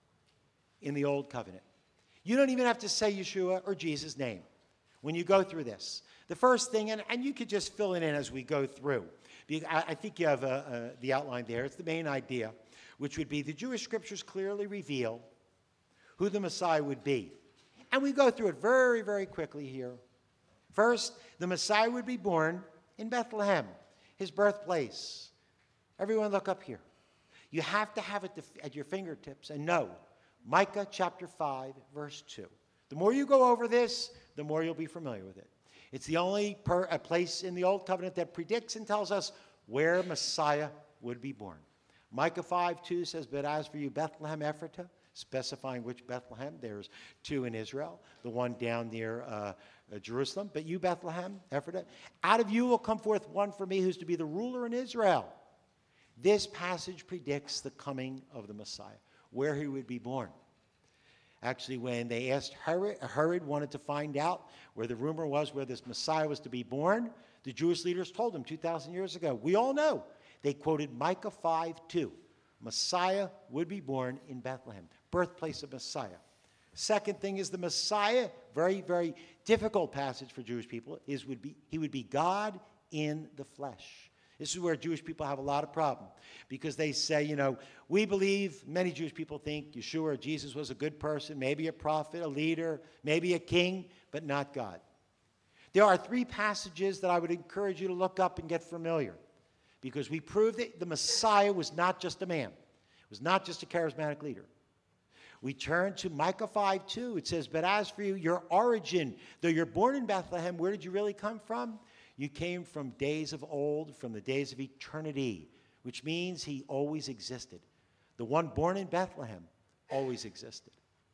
in the Old Covenant. You don't even have to say Yeshua or Jesus' name when you go through this. The first thing, and you could just fill it in as we go through. I think you have the outline there. It's the main idea, which would be the Jewish scriptures clearly reveal who the Messiah would be. And we go through it very, very quickly here. First, the Messiah would be born in Bethlehem, his birthplace. Everyone look up here. You have to have it at your fingertips and know Micah chapter 5, verse 2. The more you go over this, the more you'll be familiar with it. It's the only place in the Old Covenant that predicts and tells us where Messiah would be born. Micah 5:2 says, "But as for you, Bethlehem Ephratah," specifying which Bethlehem. There's 2 in Israel, the one down near Jerusalem. "But you, Bethlehem Ephratah, out of you will come forth one for me who's to be the ruler in Israel." This passage predicts the coming of the Messiah, where he would be born. Actually, when they asked Herod wanted to find out where the rumor was where this Messiah was to be born, the Jewish leaders told him 2,000 years ago. We all know. They quoted Micah 5:2. Messiah would be born in Bethlehem, birthplace of Messiah. Second thing is the Messiah, very, very difficult passage for Jewish people, he would be God in the flesh. This is where Jewish people have a lot of problem because they say, we believe, many Jewish people think Yeshua or Jesus was a good person, maybe a prophet, a leader, maybe a king, but not God. There are 3 passages that I would encourage you to look up and get familiar because we prove that the Messiah was not just a man. It was not just a charismatic leader. We turn to Micah 5:2. It says, "But as for you, your origin, though you're born in Bethlehem, where did you really come from? You came from days of old, from the days of eternity," which means he always existed. The one born in Bethlehem always existed.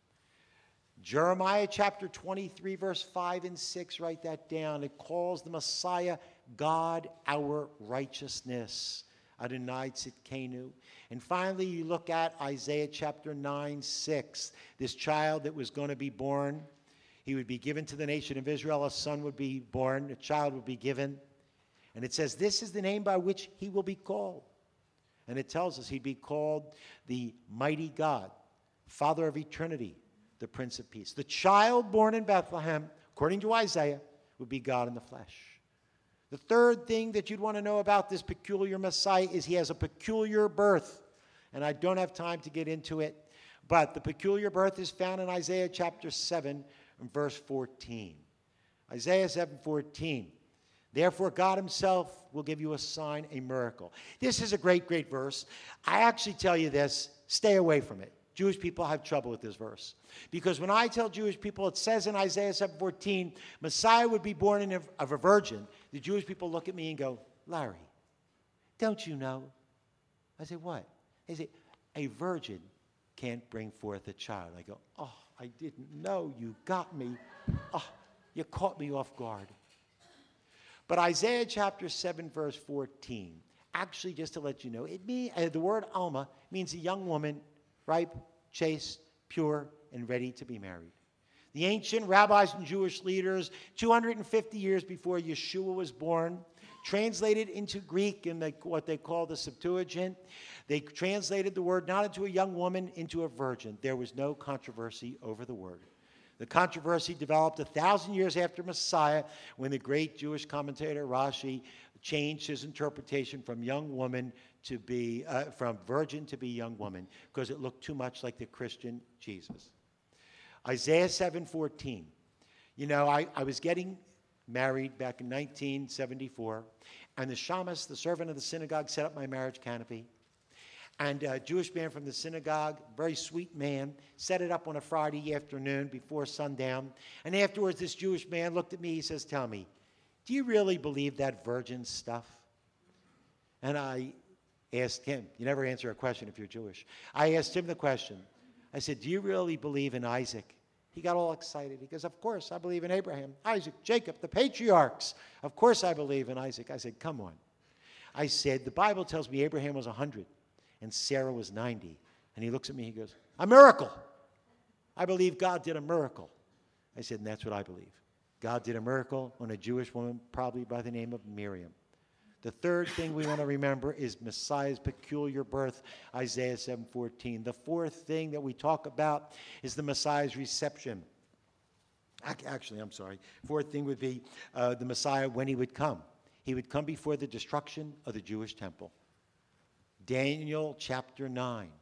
Jeremiah chapter 23, verse 5 and 6, write that down. It calls the Messiah God our righteousness. Adonai Tzidkenu. And finally, you look at Isaiah chapter 9, 6. This child that was going to be born, he would be given to the nation of Israel. A son would be born. A child would be given. And it says, "This is the name by which he will be called." And it tells us he'd be called the mighty God, Father of eternity, the Prince of Peace. The child born in Bethlehem, according to Isaiah, would be God in the flesh. The third thing that you'd want to know about this peculiar Messiah is he has a peculiar birth. And I don't have time to get into it, but the peculiar birth is found in Isaiah chapter 7 and verse 14. Isaiah 7:14. "Therefore God himself will give you a sign, a miracle." This is a great, great verse. I actually tell you this, stay away from it. Jewish people have trouble with this verse. Because when I tell Jewish people, it says in Isaiah 7:14, Messiah would be born of a virgin, the Jewish people look at me and go, "Larry, don't you know?" I say, "What?" They say, "A virgin can't bring forth a child." I go, "Oh, I didn't know. You got me. Oh, you caught me off guard." But Isaiah chapter 7, verse 14, actually, just to let you know, the word Alma means a young woman, ripe, chaste, pure, and ready to be married. The ancient rabbis and Jewish leaders, 250 years before Yeshua was born, translated into Greek in what they call the Septuagint. They translated the word not into a young woman, into a virgin. There was no controversy over the word. The controversy developed 1,000 years after Messiah, when the great Jewish commentator Rashi changed his interpretation from young woman to be, from virgin to be young woman, because it looked too much like the Christian Jesus. Isaiah 7:14. You know, I was getting married back in 1974, and the shamus, the servant of the synagogue, set up my marriage canopy. And a Jewish man from the synagogue, very sweet man, set it up on a Friday afternoon before sundown. And afterwards, this Jewish man looked at me. He says, "Tell me, do you really believe that virgin stuff?" And I asked him, you never answer a question if you're Jewish. I asked him the question. I said, "Do you really believe in Isaac?" He got all excited. He goes, "Of course, I believe in Abraham, Isaac, Jacob, the patriarchs. Of course I believe in Isaac." I said, "Come on." I said, "The Bible tells me Abraham was 100 and Sarah was 90. And he looks at me, he goes, "A miracle. I believe God did a miracle." I said, "And that's what I believe. God did a miracle on a Jewish woman, probably by the name of Miriam." The third thing we want to remember is Messiah's peculiar birth, Isaiah 7:14. The fourth thing that we talk about is the Messiah's reception. Actually, I'm sorry. Fourth thing would be the Messiah when he would come. He would come before the destruction of the Jewish temple. Daniel chapter 9.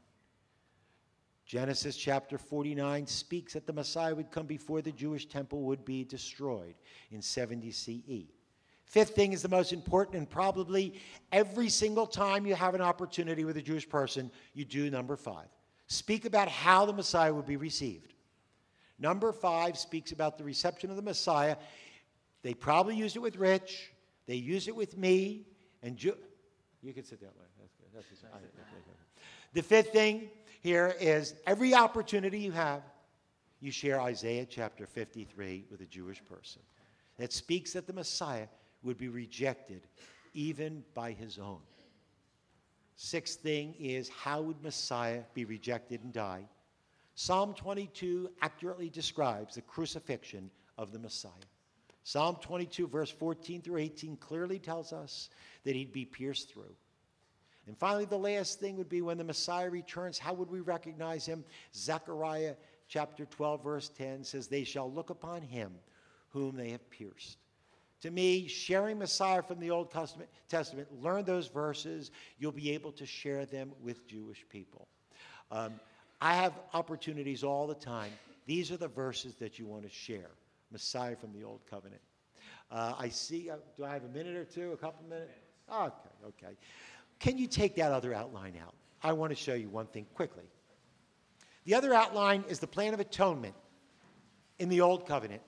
Genesis chapter 49 speaks that the Messiah would come before the Jewish temple would be destroyed in 70 CE. Fifth thing is the most important, and probably every single time you have an opportunity with a Jewish person, you do number 5. Speak about how the Messiah would be received. Number 5 speaks about the reception of the Messiah. They probably used it with Rich. They used it with me. And you can sit that way. That's good. The fifth thing here is every opportunity you have, you share Isaiah chapter 53 with a Jewish person. That speaks that the Messiah would be rejected even by his own. Sixth thing is, how would Messiah be rejected and die? Psalm 22 accurately describes the crucifixion of the Messiah. Psalm 22 verse 14 through 18 clearly tells us that he'd be pierced through. And finally, the last thing would be when the Messiah returns, how would we recognize him? Zechariah chapter 12 verse 10 says, "They shall look upon him whom they have pierced." To me, sharing Messiah from the Old Testament, learn those verses. You'll be able to share them with Jewish people. I have opportunities all the time. These are the verses that you want to share. Messiah from the Old Covenant. I see, do I have a minute or two, a couple minutes? Okay. Can you take that other outline out? I want to show you one thing quickly. The other outline is the plan of atonement in the Old Covenant.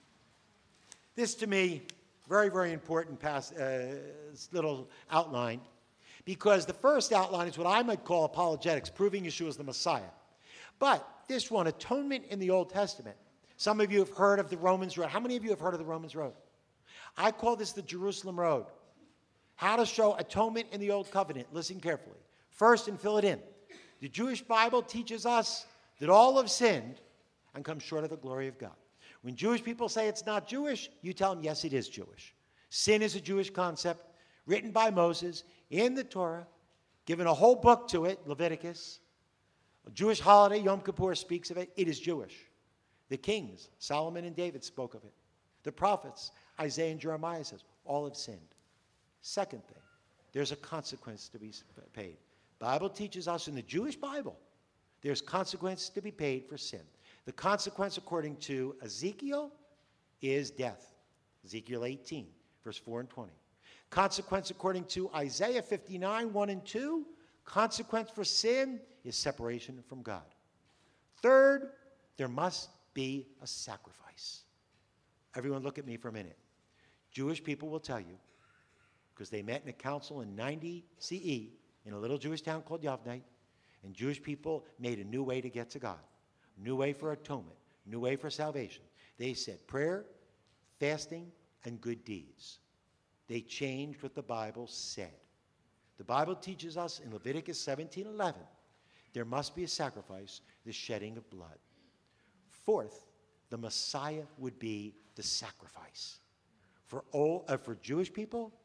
This, to me, very, very important little outline, because the first outline is what I might call apologetics, proving Yeshua is the Messiah. But this one, atonement in the Old Testament. Some of you have heard of the Romans Road. How many of you have heard of the Romans Road? I call this the Jerusalem Road. How to show atonement in the Old Covenant. Listen carefully. First, and fill it in. The Jewish Bible teaches us that all have sinned and come short of the glory of God. When Jewish people say it's not Jewish, you tell them, yes, it is Jewish. Sin is a Jewish concept written by Moses in the Torah, given a whole book to it, Leviticus. A Jewish holiday, Yom Kippur, speaks of it. It is Jewish. The kings, Solomon and David, spoke of it. The prophets, Isaiah and Jeremiah, says, all have sinned. Second thing, there's a consequence to be paid. The Bible teaches us in the Jewish Bible, there's consequence to be paid for sin. The consequence, according to Ezekiel, is death. Ezekiel 18, verse 4 and 20. Consequence, according to Isaiah 59, 1 and 2, consequence for sin is separation from God. Third, there must be a sacrifice. Everyone look at me for a minute. Jewish people will tell you, because they met in a council in 90 CE in a little Jewish town called Yavne, and Jewish people made a new way to get to God, new way for atonement, new way for salvation. They said prayer, fasting, and good deeds. They changed what the Bible said. The Bible teaches us in Leviticus 17:11, there must be a sacrifice, the shedding of blood. Fourth, the Messiah would be the sacrifice. For Jewish people,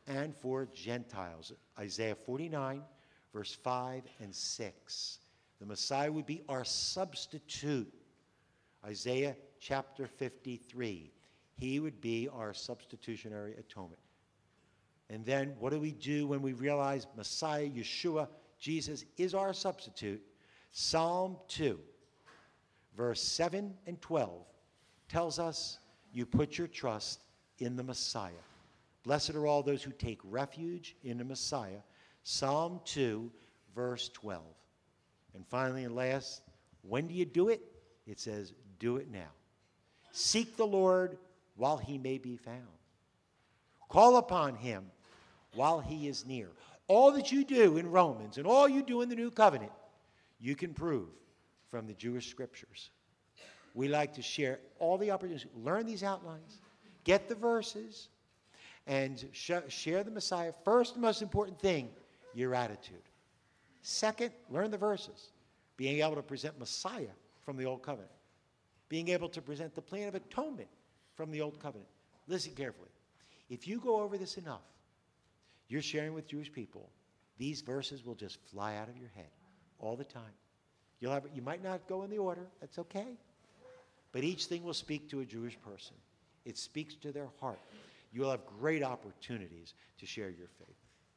and for Gentiles. Isaiah 49, verse 5 and 6. The Messiah would be our substitute. Isaiah chapter 53. He would be our substitutionary atonement. And then what do we do when we realize Messiah, Yeshua, Jesus is our substitute? Psalm 2, verse 7 and 12 tells us you put your trust in the Messiah. Blessed are all those who take refuge in the Messiah. Psalm 2, verse 12. And finally and last, when do you do it? It says, do it now. Seek the Lord while he may be found. Call upon him while he is near. All that you do in Romans and all you do in the New Covenant, you can prove from the Jewish scriptures. We like to share all the opportunities. Learn these outlines. Get the verses. And share the Messiah. First, the most important thing, your attitude. Second, learn the verses. Being able to present Messiah from the Old Covenant. Being able to present the plan of atonement from the Old Covenant. Listen carefully. If you go over this enough, you're sharing with Jewish people, these verses will just fly out of your head all the time. You might not go in the order. That's okay. But each thing will speak to a Jewish person. It speaks to their heart. You'll have great opportunities to share your faith.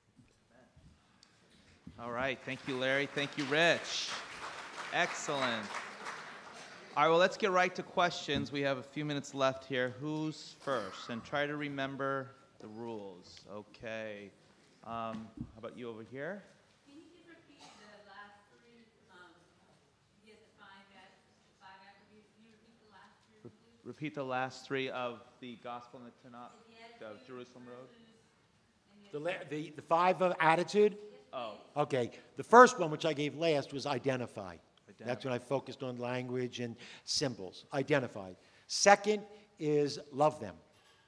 All right. Thank you, Larry. Thank you, Rich. Excellent. All right, well, let's get right to questions. We have a few minutes left here. Who's first? And try to remember the rules. Okay. How about you over here?
Can you just repeat the last three? You get the five attributes. Can you repeat the last three, please?
Repeat the last three of the Gospel in the Tanakh, of Jerusalem Road.
The five of attitude?
Oh,
Okay. The first one, which I gave last, was identify. That's when I focused on language and symbols. Identify. Second is love them.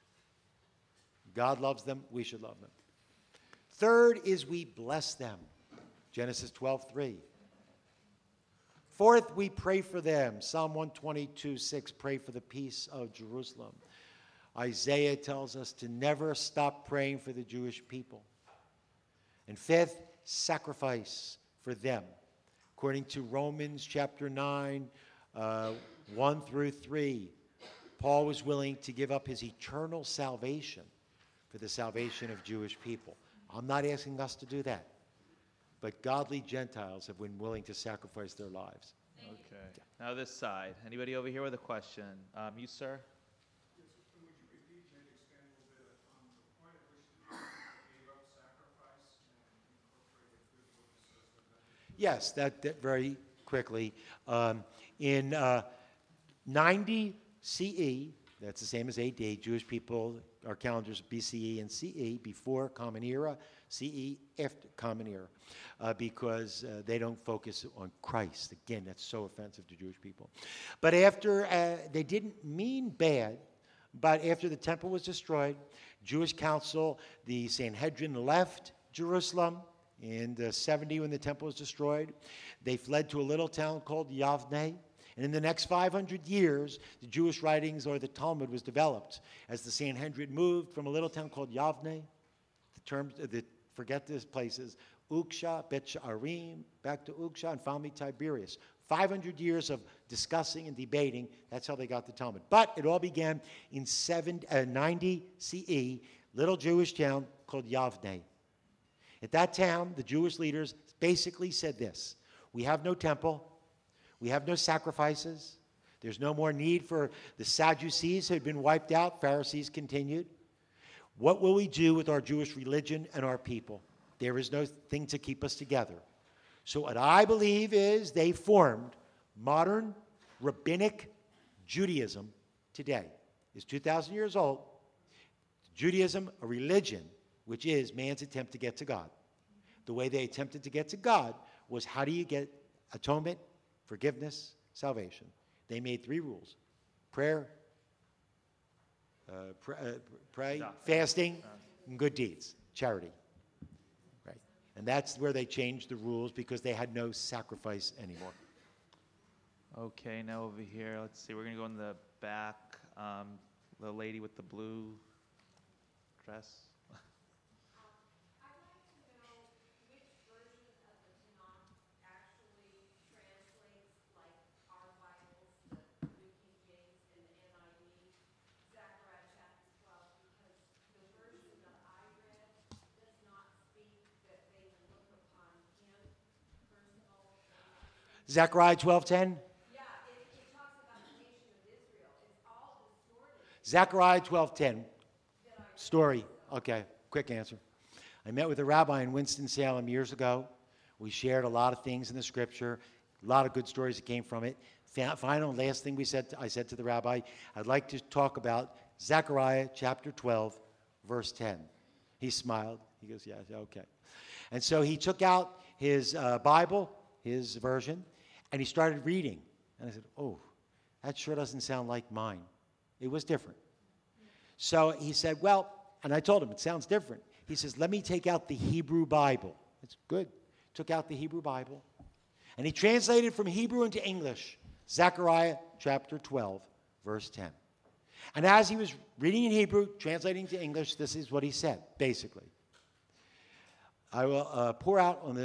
God loves them. We should love them. Third is we bless them. Genesis 12:3. Fourth, we pray for them. Psalm 122:6. Pray for the peace of Jerusalem. Isaiah tells us to never stop praying for the Jewish people. And fifth, sacrifice for them. According to Romans chapter 9, 1 through 3, Paul was willing to give up his eternal salvation for the salvation of Jewish people. I'm not asking us to do that. But godly Gentiles have been willing to sacrifice their lives.
okay. Now this side. Anybody over here with a question? You, sir?
Yes, that very quickly. In 90 CE, that's the same as AD, Jewish people, our calendars BCE and CE, before Common Era, CE after Common Era, because they don't focus on Christ. Again, that's so offensive to Jewish people. But after, they didn't mean bad, but after the temple was destroyed, Jewish council, the Sanhedrin left Jerusalem in 70 when the temple was destroyed. They fled to a little town called Yavne. And in the next 500 years, the Jewish writings or the Talmud was developed as the Sanhedrin moved from a little town called Yavne. Forget these places, Uksha, Bet Sha'arim, back to Uksha, and finally Tiberias. 500 years of discussing and debating. That's how they got the Talmud. But it all began in 90 CE, little Jewish town called Yavne. At that town, the Jewish leaders basically said this: we have no temple, we have no sacrifices, there's no more need for the Sadducees who had been wiped out, Pharisees continued. What will we do with our Jewish religion and our people? There is no thing to keep us together. So what I believe is they formed modern rabbinic Judaism today. It's 2,000 years old. Judaism, a religion, which is man's attempt to get to God. The way they attempted to get to God was, how do you get atonement, forgiveness, salvation? They made 3 rules: prayer, pray, fasting, and good deeds, charity. Right. And that's where they changed the rules, because they had no sacrifice anymore.
Okay, now over here, let's see. We're going to go in the back. The lady with the blue dress.
Zechariah 12:10?
Yeah, it talks about the nation of Israel. It's all distorted.
Zechariah 12:10. Story. Okay, quick answer. I met with a rabbi in Winston-Salem years ago. We shared a lot of things in the scripture, a lot of good stories that came from it. Final, last thing I said to the rabbi, I'd like to talk about Zechariah chapter 12, verse 10. He smiled. He goes, yeah, okay. And so he took out his Bible, his version, and he started reading. And I said, oh, that sure doesn't sound like mine. It was different. So he said, well, and I told him, it sounds different. He says, let me take out the Hebrew Bible. It's good. Took out the Hebrew Bible. And he translated from Hebrew into English, Zechariah chapter 12, verse 10. And as he was reading in Hebrew, translating to English, this is what he said, basically. I will pour out on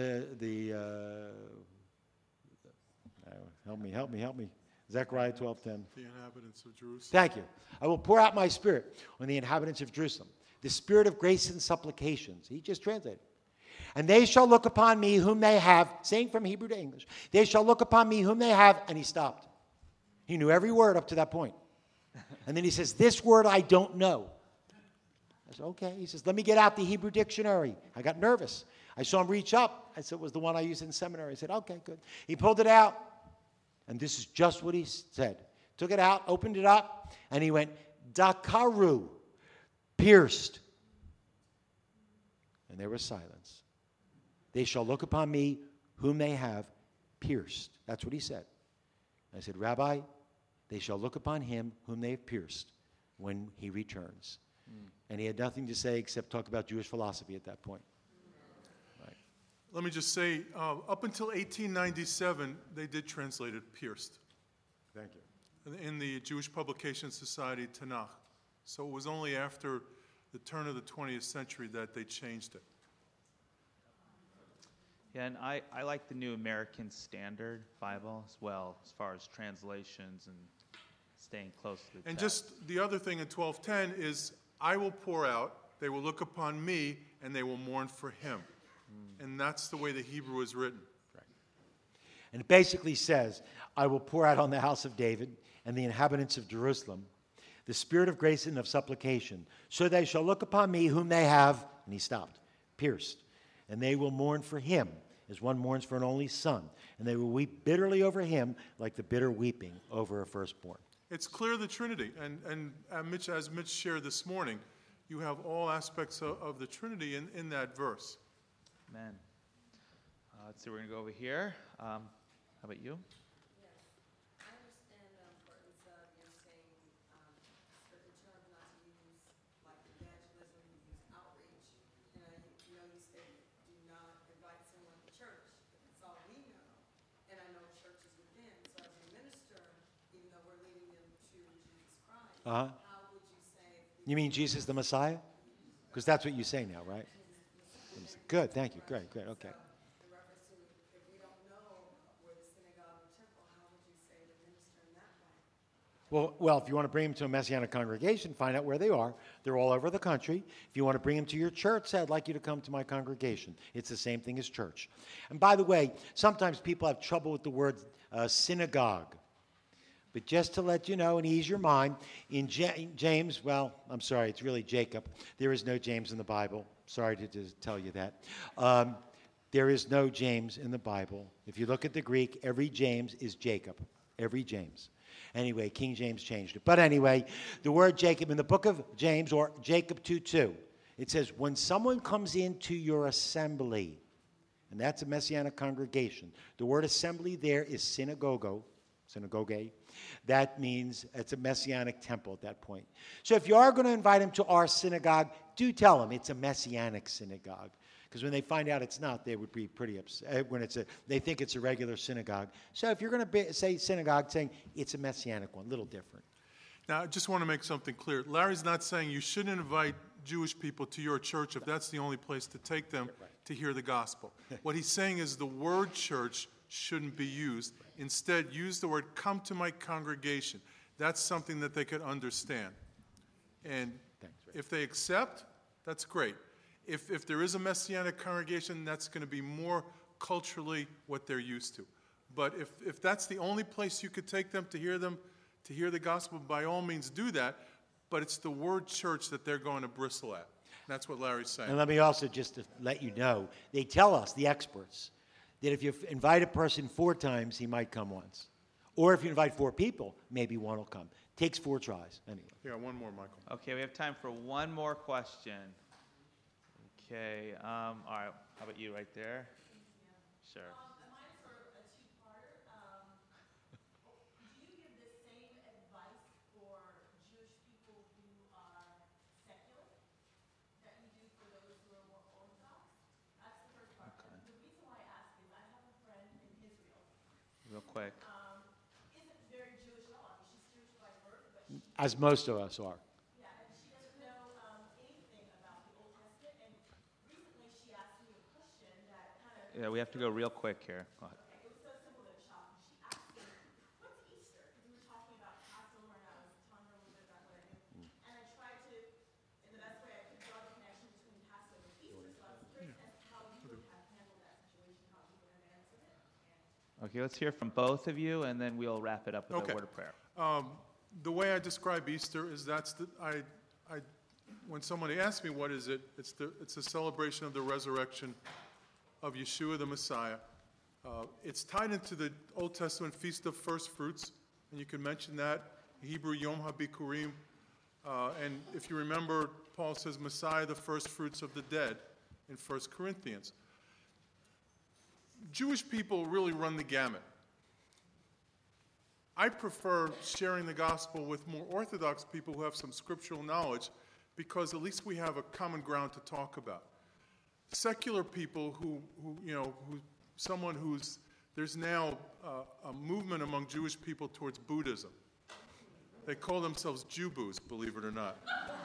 help me. Zechariah 12:10.
The inhabitants of Jerusalem.
Thank you. I will pour out my spirit on the inhabitants of Jerusalem, the spirit of grace and supplications. He just translated. And they shall look upon me whom they have, saying from Hebrew to English, they shall look upon me whom they have, and he stopped. He knew every word up to that point. And then he says, this word I don't know. I said, okay. He says, let me get out the Hebrew dictionary. I got nervous. I saw him reach up. I said, it was the one I used in seminary. I said, okay, good. He pulled it out. And this is just what he said. Took it out, opened it up, and he went, Dakaru, pierced. And there was silence. They shall look upon me whom they have pierced. That's what he said. I said, Rabbi, they shall look upon him whom they have pierced when he returns. And he had nothing to say except talk about Jewish philosophy at that point. Right.
Let me just say, up until 1897, they did translate it pierced
Thank you.
in the Jewish Publication Society Tanakh. So it was only after the turn of the 20th century that they changed it.
Yeah, and I like the New American Standard Bible as well, as far as translations and staying close to the
And
text.
just the other thing in 12:10 is, I will pour out, they will look upon me, and they will mourn for him. And that's the way the Hebrew is written.
Right. And it basically says, I will pour out on the house of David and the inhabitants of Jerusalem the spirit of grace and of supplication. So they shall look upon me whom they have, and he stopped, pierced. And they will mourn for him as one mourns for an only son. And they will weep bitterly over him like the bitter weeping over a firstborn.
It's clear the Trinity. And Mitch, as Mitch shared this morning, you have all aspects of the Trinity in that verse.
Amen. Let's see, we're going to go over here. How about you?
Yes, I understand the importance of you saying certain terms not to use, like evangelism, use outreach. And you said do not invite someone to church. That's all we know. And I know church is within. So as a minister, even though we're leading them to Jesus Christ,
Uh-huh.
how would you say?
You mean Jesus the Messiah? Because that's what you say now, right? Good, thank you. Great, okay.
In reference to if we don't know where the synagogue or temple, how would you say to minister in that way?
Well, if you want to bring them to a Messianic congregation, find out where they are. They're all over the country. If you want to bring them to your church, say, I'd like you to come to my congregation. It's the same thing as church. And by the way, sometimes people have trouble with the word synagogue. But just to let you know and ease your mind, in James, it's really Jacob. There is no James in the Bible. Sorry to just tell you that. There is no James in the Bible. If you look at the Greek, every James is Jacob. Every James. Anyway, King James changed it. But anyway, the word Jacob in the book of James, or Jacob 2:2, it says, when someone comes into your assembly, and that's a Messianic congregation, the word assembly there is synagogue. That means it's a Messianic temple at that point. So if you are going to invite them to our synagogue, do tell them it's a Messianic synagogue. Because when they find out it's not, they would be pretty upset when they think it's a regular synagogue. So if you're going to say synagogue, saying it's a Messianic one, a little different.
Now, I just want to make something clear. Larry's not saying you shouldn't invite Jewish people to your church if that's the only place to take them to hear the gospel. What he's saying is the word church shouldn't be used. Instead, use the word come to my congregation. That's something that they could understand. And if they accept, that's great. If there is a Messianic congregation, that's going to be more culturally what they're used to. But if that's the only place you could take them, to hear the gospel, by all means do that. But it's the word church that they're going to bristle at. That's what Larry's saying.
And let me also just to let you know, they tell us, the experts, that if you invite a person 4 times, he might come once. Or if you invite 4 people, maybe one will come. Takes 4 tries, anyway.
Yeah, one more, Michael.
Okay, we have time for one more question. Okay, all right. How about you right there? Sure.
Mine's sort of a two-parter. Do you give the same advice for Jewish people who are secular that you do for those who are more Orthodox? That's the first part.
Okay.
The reason why I ask is I have a friend in Israel.
Real quick.
Isn't very Jewish at all. I mean, she's Jewish by birth, but she,
As most of us are.
yeah, and she doesn't know anything about the Old Testament. And recently she asked me a question that kind of,
Yeah, we have to go real quick here. Go ahead.
it was so simple that it shocked me. She asked me, what's Easter? Because we were talking about Passover and I was telling her a little bit about what I knew. And I tried to, in the best way I could, draw the connection between Passover and Easter. So I was curious as to how you would have handled that situation, how you would have answered it.
Okay, let's hear from both of you, and then we'll wrap it up with
Okay.
a word of prayer.
The way I describe Easter is when somebody asks me what is it, it's a celebration of the resurrection of Yeshua the Messiah. It's tied into the Old Testament Feast of First Fruits, and you can mention that, Hebrew Yom HaBikurim. And if you remember, Paul says Messiah, the first fruits of the dead in 1 Corinthians. Jewish people really run the gamut. I prefer sharing the gospel with more Orthodox people who have some scriptural knowledge, because at least we have a common ground to talk about. Secular people there's now a movement among Jewish people towards Buddhism. They call themselves Jewboos, believe it or not.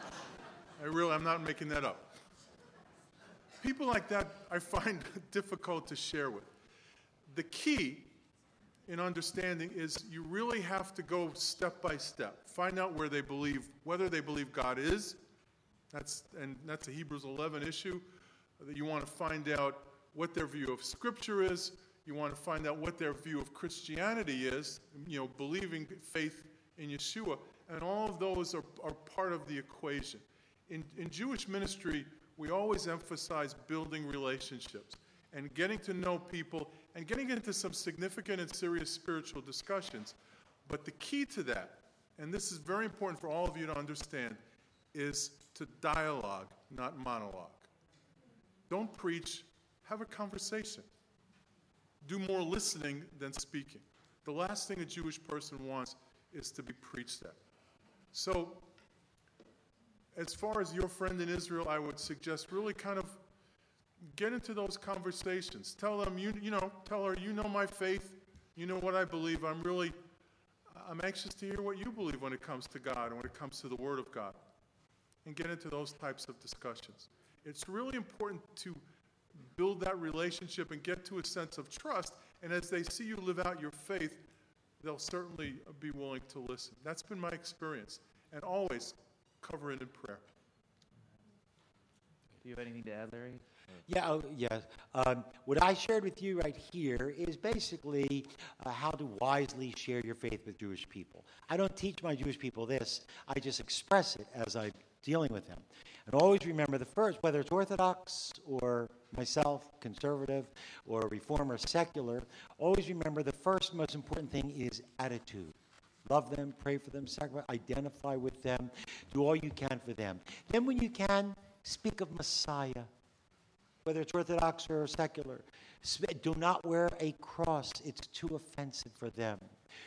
I'm not making that up. People like that I find difficult to share with. The key in understanding is you really have to go step by step. Find out whether they believe God is. That's a Hebrews 11 issue. That you want to find out what their view of Scripture is. You want to find out what their view of Christianity is, believing faith in Yeshua. And all of those are part of the equation. In Jewish ministry, we always emphasize building relationships and getting to know people and getting into some significant and serious spiritual discussions. But the key to that, and this is very important for all of you to understand, is to dialogue, not monologue. Don't preach, have a conversation. Do more listening than speaking. The last thing a Jewish person wants is to be preached at. So, as far as your friend in Israel, I would suggest really kind of get into those conversations. Tell them, tell her, you know my faith, you know what I believe. I'm anxious to hear what you believe when it comes to God and when it comes to the Word of God. And get into those types of discussions. It's really important to build that relationship and get to a sense of trust. And as they see you live out your faith, they'll certainly be willing to listen. That's been my experience. And always cover it in prayer.
Do you have anything to add, Larry?
Yes. What I shared with you right here is basically how to wisely share your faith with Jewish people. I don't teach my Jewish people this. I just express it as I'm dealing with them. And always remember the first, whether it's Orthodox or myself, conservative, or Reform or secular, always remember the first most important thing is attitude. Love them, pray for them, sacrifice, identify with them, do all you can for them. Then when you can, speak of Messiah, whether it's Orthodox or secular. Do not wear a cross. It's too offensive for them.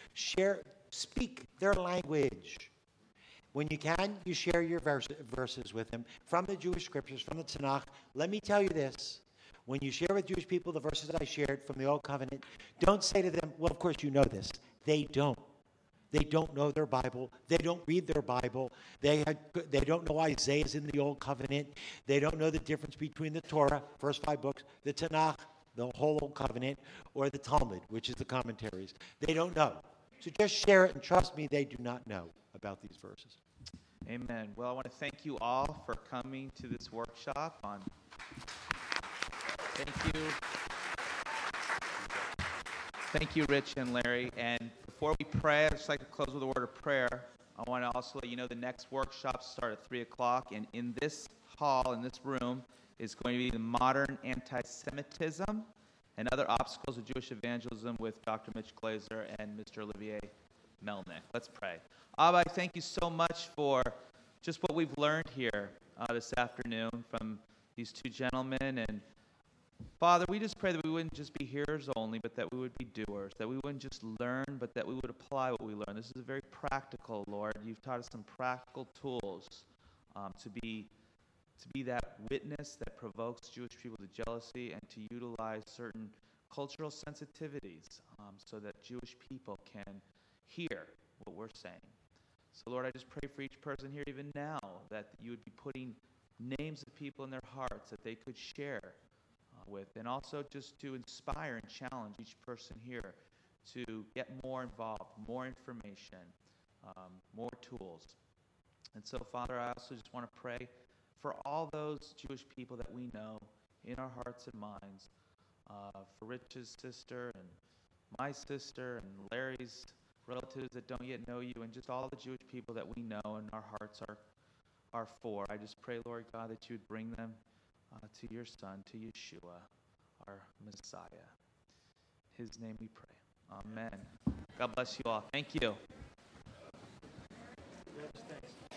Speak their language. When you can, you share your verses with them from the Jewish scriptures, from the Tanakh. Let me tell you this. When you share with Jewish people the verses that I shared from the Old Covenant, don't say to them, well, of course you know this. They don't. They don't know their Bible. They don't read their Bible. They don't know Isaiah's in the Old Covenant. They don't know the difference between the Torah, first 5 books, the Tanakh, the whole Old Covenant, or the Talmud, which is the commentaries. They don't know. So just share it, and trust me, they do not know about these verses.
Amen. Well, I want to thank you all for coming to this workshop on. Thank you. Thank you, Rich and Larry. And before we pray, I'd just like to close with a word of prayer. I want to also let you know the next workshops start at 3 o'clock. And in this hall, in this room, is going to be the modern anti-Semitism and other obstacles of Jewish evangelism with Dr. Mitch Glazer and Mr. Olivier Melnick. Let's pray. Abba, I thank you so much for just what we've learned here this afternoon from these two gentlemen. And Father, we just pray that we wouldn't just be hearers only, but that we would be doers, that we wouldn't just learn, but that we would apply what we learn. This is very practical, Lord. You've taught us some practical tools to be that witness that provokes Jewish people to jealousy and to utilize certain cultural sensitivities so that Jewish people can hear what we're saying. So, Lord, I just pray for each person here even now that you would be putting names of people in their hearts that they could share with, and also just to inspire and challenge each person here to get more involved, more information, more tools. And so, Father, I also just want to pray for all those Jewish people that we know in our hearts and minds, for Rich's sister and my sister and Larry's relatives that don't yet know you, and just all the Jewish people that we know and our hearts are for. I just pray, Lord God, that you would bring them to your Son, to Yeshua, our Messiah. His name we pray. Amen. God bless you all. Thank you.
Thanks.